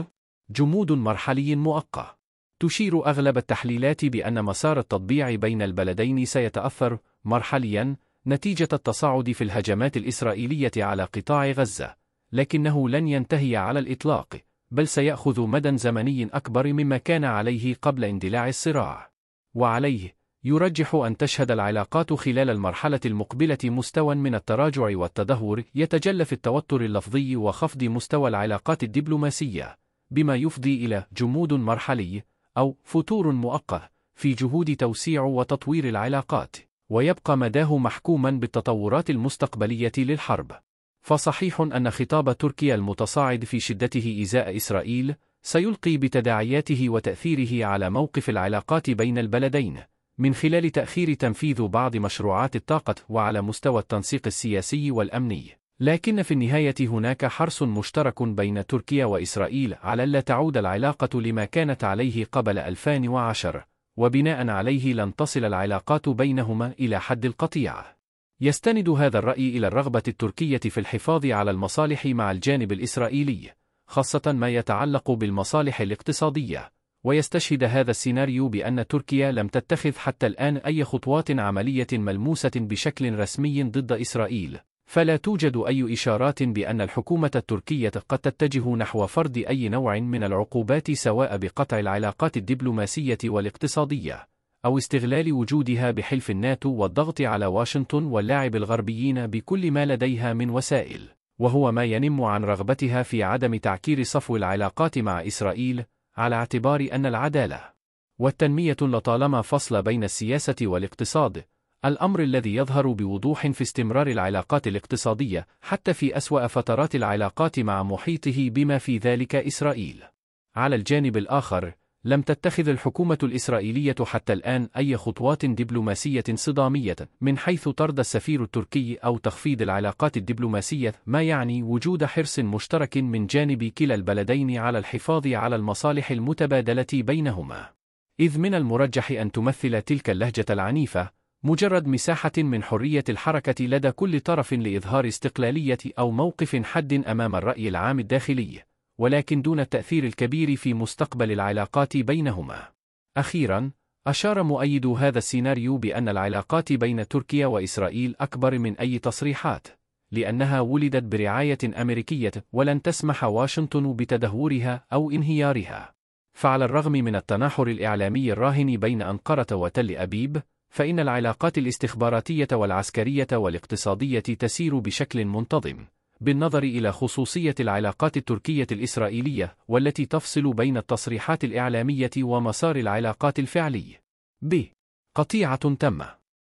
جمود مرحلي مؤقت. تشير أغلب التحليلات بأن مسار التطبيع بين البلدين سيتأثر مرحلياً نتيجة التصاعد في الهجمات الإسرائيلية على قطاع غزة، لكنه لن ينتهي على الإطلاق، بل سيأخذ مدى زمني أكبر مما كان عليه قبل اندلاع الصراع. وعليه يرجح أن تشهد العلاقات خلال المرحلة المقبلة مستوى من التراجع والتدهور يتجلى في التوتر اللفظي وخفض مستوى العلاقات الدبلوماسية، بما يفضي إلى جمود مرحلي أو فتور مؤقت في جهود توسيع وتطوير العلاقات، ويبقى مداه محكوما بالتطورات المستقبلية للحرب. فصحيح أن خطاب تركيا المتصاعد في شدته إزاء إسرائيل سيلقي بتداعياته وتأثيره على موقف العلاقات بين البلدين، من خلال تأخير تنفيذ بعض مشروعات الطاقة وعلى مستوى التنسيق السياسي والأمني، لكن في النهاية هناك حرص مشترك بين تركيا وإسرائيل على ألا تعود العلاقة لما كانت عليه قبل 2010، وبناء عليه لن تصل العلاقات بينهما إلى حد القطيعة. يستند هذا الرأي إلى الرغبة التركية في الحفاظ على المصالح مع الجانب الإسرائيلي، خاصة ما يتعلق بالمصالح الاقتصادية، ويستشهد هذا السيناريو بأن تركيا لم تتخذ حتى الآن أي خطوات عملية ملموسة بشكل رسمي ضد إسرائيل، فلا توجد أي إشارات بأن الحكومة التركية قد تتجه نحو فرض أي نوع من العقوبات، سواء بقطع العلاقات الدبلوماسية والاقتصادية، أو استغلال وجودها بحلف الناتو والضغط على واشنطن واللاعب الغربيين بكل ما لديها من وسائل، وهو ما ينم عن رغبتها في عدم تعكير صفو العلاقات مع إسرائيل، على اعتبار أن العدالة والتنمية لطالما فصل بين السياسة والاقتصاد، الأمر الذي يظهر بوضوح في استمرار العلاقات الاقتصادية حتى في أسوأ فترات العلاقات مع محيطه بما في ذلك إسرائيل. على الجانب الآخر، لم تتخذ الحكومة الإسرائيلية حتى الآن أي خطوات دبلوماسية صدامية من حيث طرد السفير التركي أو تخفيض العلاقات الدبلوماسية، ما يعني وجود حرص مشترك من جانب كلا البلدين على الحفاظ على المصالح المتبادلة بينهما، إذ من المرجح أن تمثل تلك اللهجة العنيفة مجرد مساحة من حرية الحركة لدى كل طرف لإظهار استقلالية أو موقف حد أمام الرأي العام الداخلي، ولكن دون التأثير الكبير في مستقبل العلاقات بينهما. أخيراً، أشار مؤيد هذا السيناريو بأن العلاقات بين تركيا وإسرائيل أكبر من أي تصريحات، لأنها ولدت برعاية أمريكية ولن تسمح واشنطن بتدهورها أو انهيارها. فعلى الرغم من التناحر الإعلامي الراهن بين أنقرة وتل أبيب، فإن العلاقات الاستخباراتية والعسكرية والاقتصادية تسير بشكل منتظم، بالنظر إلى خصوصية العلاقات التركية الإسرائيلية والتي تفصل بين التصريحات الإعلامية ومسار العلاقات الفعلي. ب. قطيعة تامة.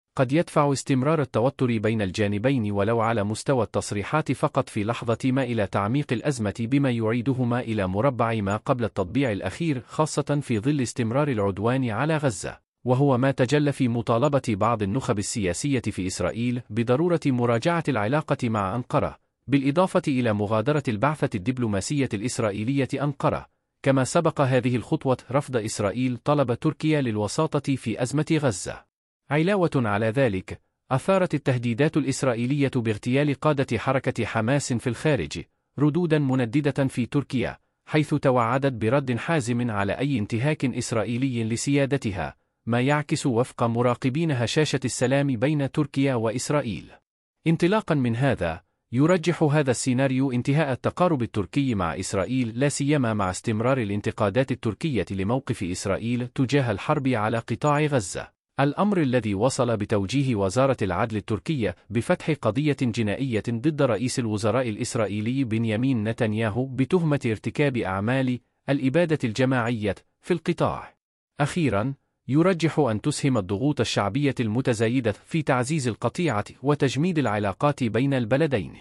قد يدفع استمرار التوتر بين الجانبين ولو على مستوى التصريحات فقط في لحظة ما إلى تعميق الأزمة بما يعيدهما إلى مربع ما قبل التطبيع الأخير، خاصة في ظل استمرار العدوان على غزة، وهو ما تجلى في مطالبة بعض النخب السياسية في إسرائيل بضرورة مراجعة العلاقة مع أنقرة، بالإضافة إلى مغادرة البعثة الدبلوماسية الإسرائيلية أنقرة. كما سبق هذه الخطوة رفض إسرائيل طلب تركيا للوساطة في أزمة غزة. علاوة على ذلك، أثارت التهديدات الإسرائيلية باغتيال قادة حركة حماس في الخارج ردودا منددة في تركيا، حيث توعدت برد حازم على أي انتهاك إسرائيلي لسيادتها، ما يعكس وفق مراقبين هشاشة السلام بين تركيا وإسرائيل. انطلاقا من هذا، يرجح هذا السيناريو انتهاء التقارب التركي مع إسرائيل، لا سيما مع استمرار الانتقادات التركية لموقف إسرائيل تجاه الحرب على قطاع غزة، الأمر الذي وصل بتوجيه وزارة العدل التركية بفتح قضية جنائية ضد رئيس الوزراء الإسرائيلي بنيامين نتنياهو بتهمة ارتكاب أعمال الإبادة الجماعية في القطاع. أخيرا، يرجح أن تسهم الضغوط الشعبية المتزايدة في تعزيز القطيعة وتجميد العلاقات بين البلدين.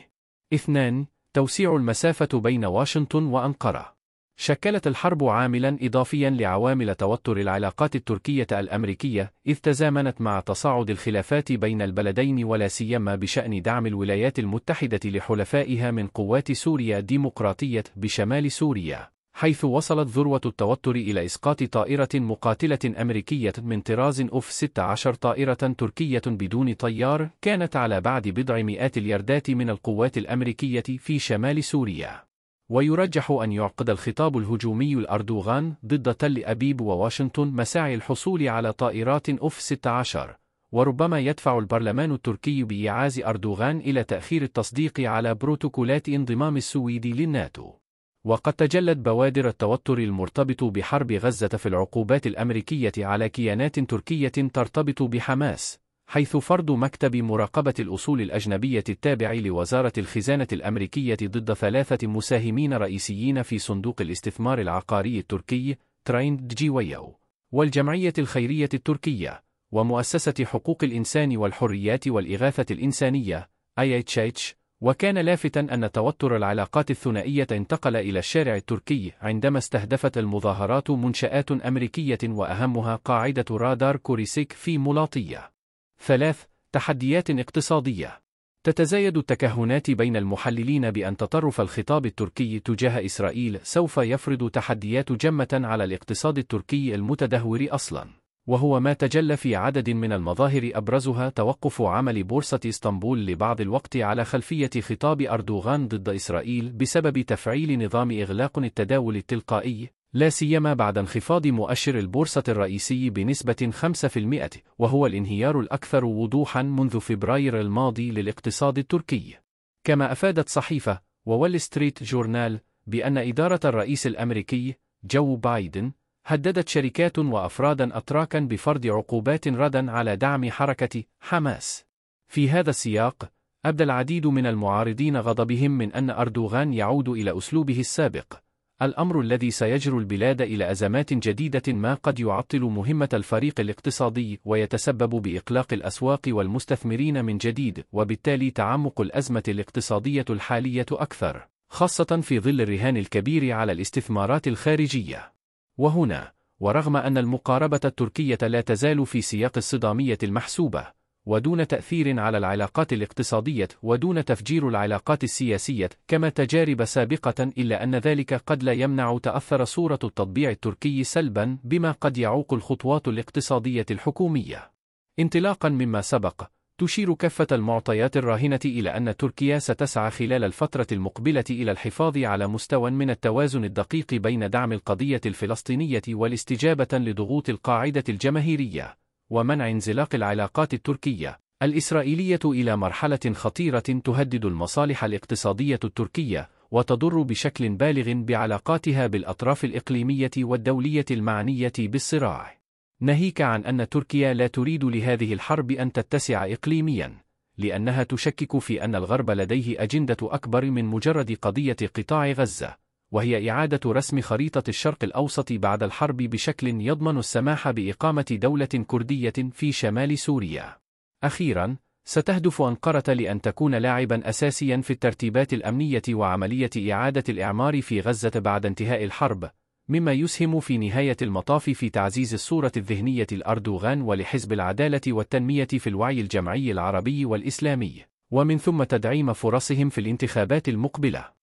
2. توسيع المسافة بين واشنطن وأنقرة. شكلت الحرب عاملاً إضافياً لعوامل توتر العلاقات التركية الأمريكية، إذ تزامنت مع تصاعد الخلافات بين البلدين، ولا سيما بشأن دعم الولايات المتحدة لحلفائها من قوات سوريا الديمقراطية بشمال سوريا، حيث وصلت ذروة التوتر إلى إسقاط طائرة مقاتلة أمريكية من طراز F-16، طائرة تركية بدون طيار كانت على بعد بضع مئات الياردات من القوات الأمريكية في شمال سوريا. ويرجح أن يعقد الخطاب الهجومي الأردوغان ضد تل أبيب وواشنطن مساعي الحصول على طائرات F-16، وربما يدفع البرلمان التركي بإيعاز أردوغان إلى تأخير التصديق على بروتوكولات انضمام السويد للناتو. وقد تجلت بوادر التوتر المرتبط بحرب غزة في العقوبات الأمريكية على كيانات تركية ترتبط بحماس، حيث فرض مكتب مراقبة الأصول الأجنبية التابع لوزارة الخزانة الأمريكية ضد 3 مساهمين رئيسيين في صندوق الاستثمار العقاري التركي ترايند جيويو، والجمعية الخيرية التركية، ومؤسسة حقوق الإنسان والحريات والإغاثة الإنسانية IHH. وكان لافتاً أن توتر العلاقات الثنائية انتقل إلى الشارع التركي عندما استهدفت المظاهرات منشآت أمريكية، وأهمها قاعدة رادار كوريسيك في ملاطية. 3. تحديات اقتصادية. تتزايد التكهنات بين المحللين بأن تطرف الخطاب التركي تجاه إسرائيل سوف يفرض تحديات جمة على الاقتصاد التركي المتدهور أصلاً، وهو ما تجلى في عدد من المظاهر، أبرزها توقف عمل بورصة اسطنبول لبعض الوقت على خلفية خطاب أردوغان ضد إسرائيل بسبب تفعيل نظام إغلاق التداول التلقائي، لا سيما بعد انخفاض مؤشر البورصة الرئيسي بنسبة 5%، وهو الانهيار الأكثر وضوحاً منذ فبراير الماضي للاقتصاد التركي. كما أفادت صحيفة وول ستريت جورنال بأن إدارة الرئيس الأمريكي جو بايدن هددت شركات وأفرادا أتراكا بفرض عقوبات ردًا على دعم حركة حماس. في هذا السياق، أبدى العديد من المعارضين غضبهم من أن أردوغان يعود إلى أسلوبه السابق، الأمر الذي سيجر البلاد إلى أزمات جديدة ما قد يعطل مهمة الفريق الاقتصادي ويتسبب بإقلاق الأسواق والمستثمرين من جديد، وبالتالي تعمق الأزمة الاقتصادية الحالية أكثر، خاصة في ظل الرهان الكبير على الاستثمارات الخارجية. وهنا، ورغم أن المقاربة التركية لا تزال في سياق الصدامية المحسوبة، ودون تأثير على العلاقات الاقتصادية ودون تفجير العلاقات السياسية كما تجارب سابقة، إلا أن ذلك قد لا يمنع تأثر صورة التطبيع التركي سلبا بما قد يعوق الخطوات الاقتصادية الحكومية. انطلاقا مما سبق، تشير كافة المعطيات الراهنة إلى أن تركيا ستسعى خلال الفترة المقبلة إلى الحفاظ على مستوى من التوازن الدقيق بين دعم القضية الفلسطينية والاستجابة لضغوط القاعدة الجماهيرية، ومنع انزلاق العلاقات التركية الإسرائيلية إلى مرحلة خطيرة تهدد المصالح الاقتصادية التركية وتضر بشكل بالغ بعلاقاتها بالأطراف الإقليمية والدولية المعنية بالصراع. ناهيك عن أن تركيا لا تريد لهذه الحرب أن تتسع إقليمياً، لأنها تشكك في أن الغرب لديه أجندة أكبر من مجرد قضية قطاع غزة، وهي إعادة رسم خريطة الشرق الأوسط بعد الحرب بشكل يضمن السماح بإقامة دولة كردية في شمال سوريا. أخيراً، ستهدف أنقرة لأن تكون لاعباً أساسياً في الترتيبات الأمنية وعملية إعادة الإعمار في غزة بعد انتهاء الحرب، مما يسهم في نهاية المطاف في تعزيز الصورة الذهنية لأردوغان ولحزب العدالة والتنمية في الوعي الجمعي العربي والإسلامي، ومن ثم تدعيم فرصهم في الانتخابات المقبلة.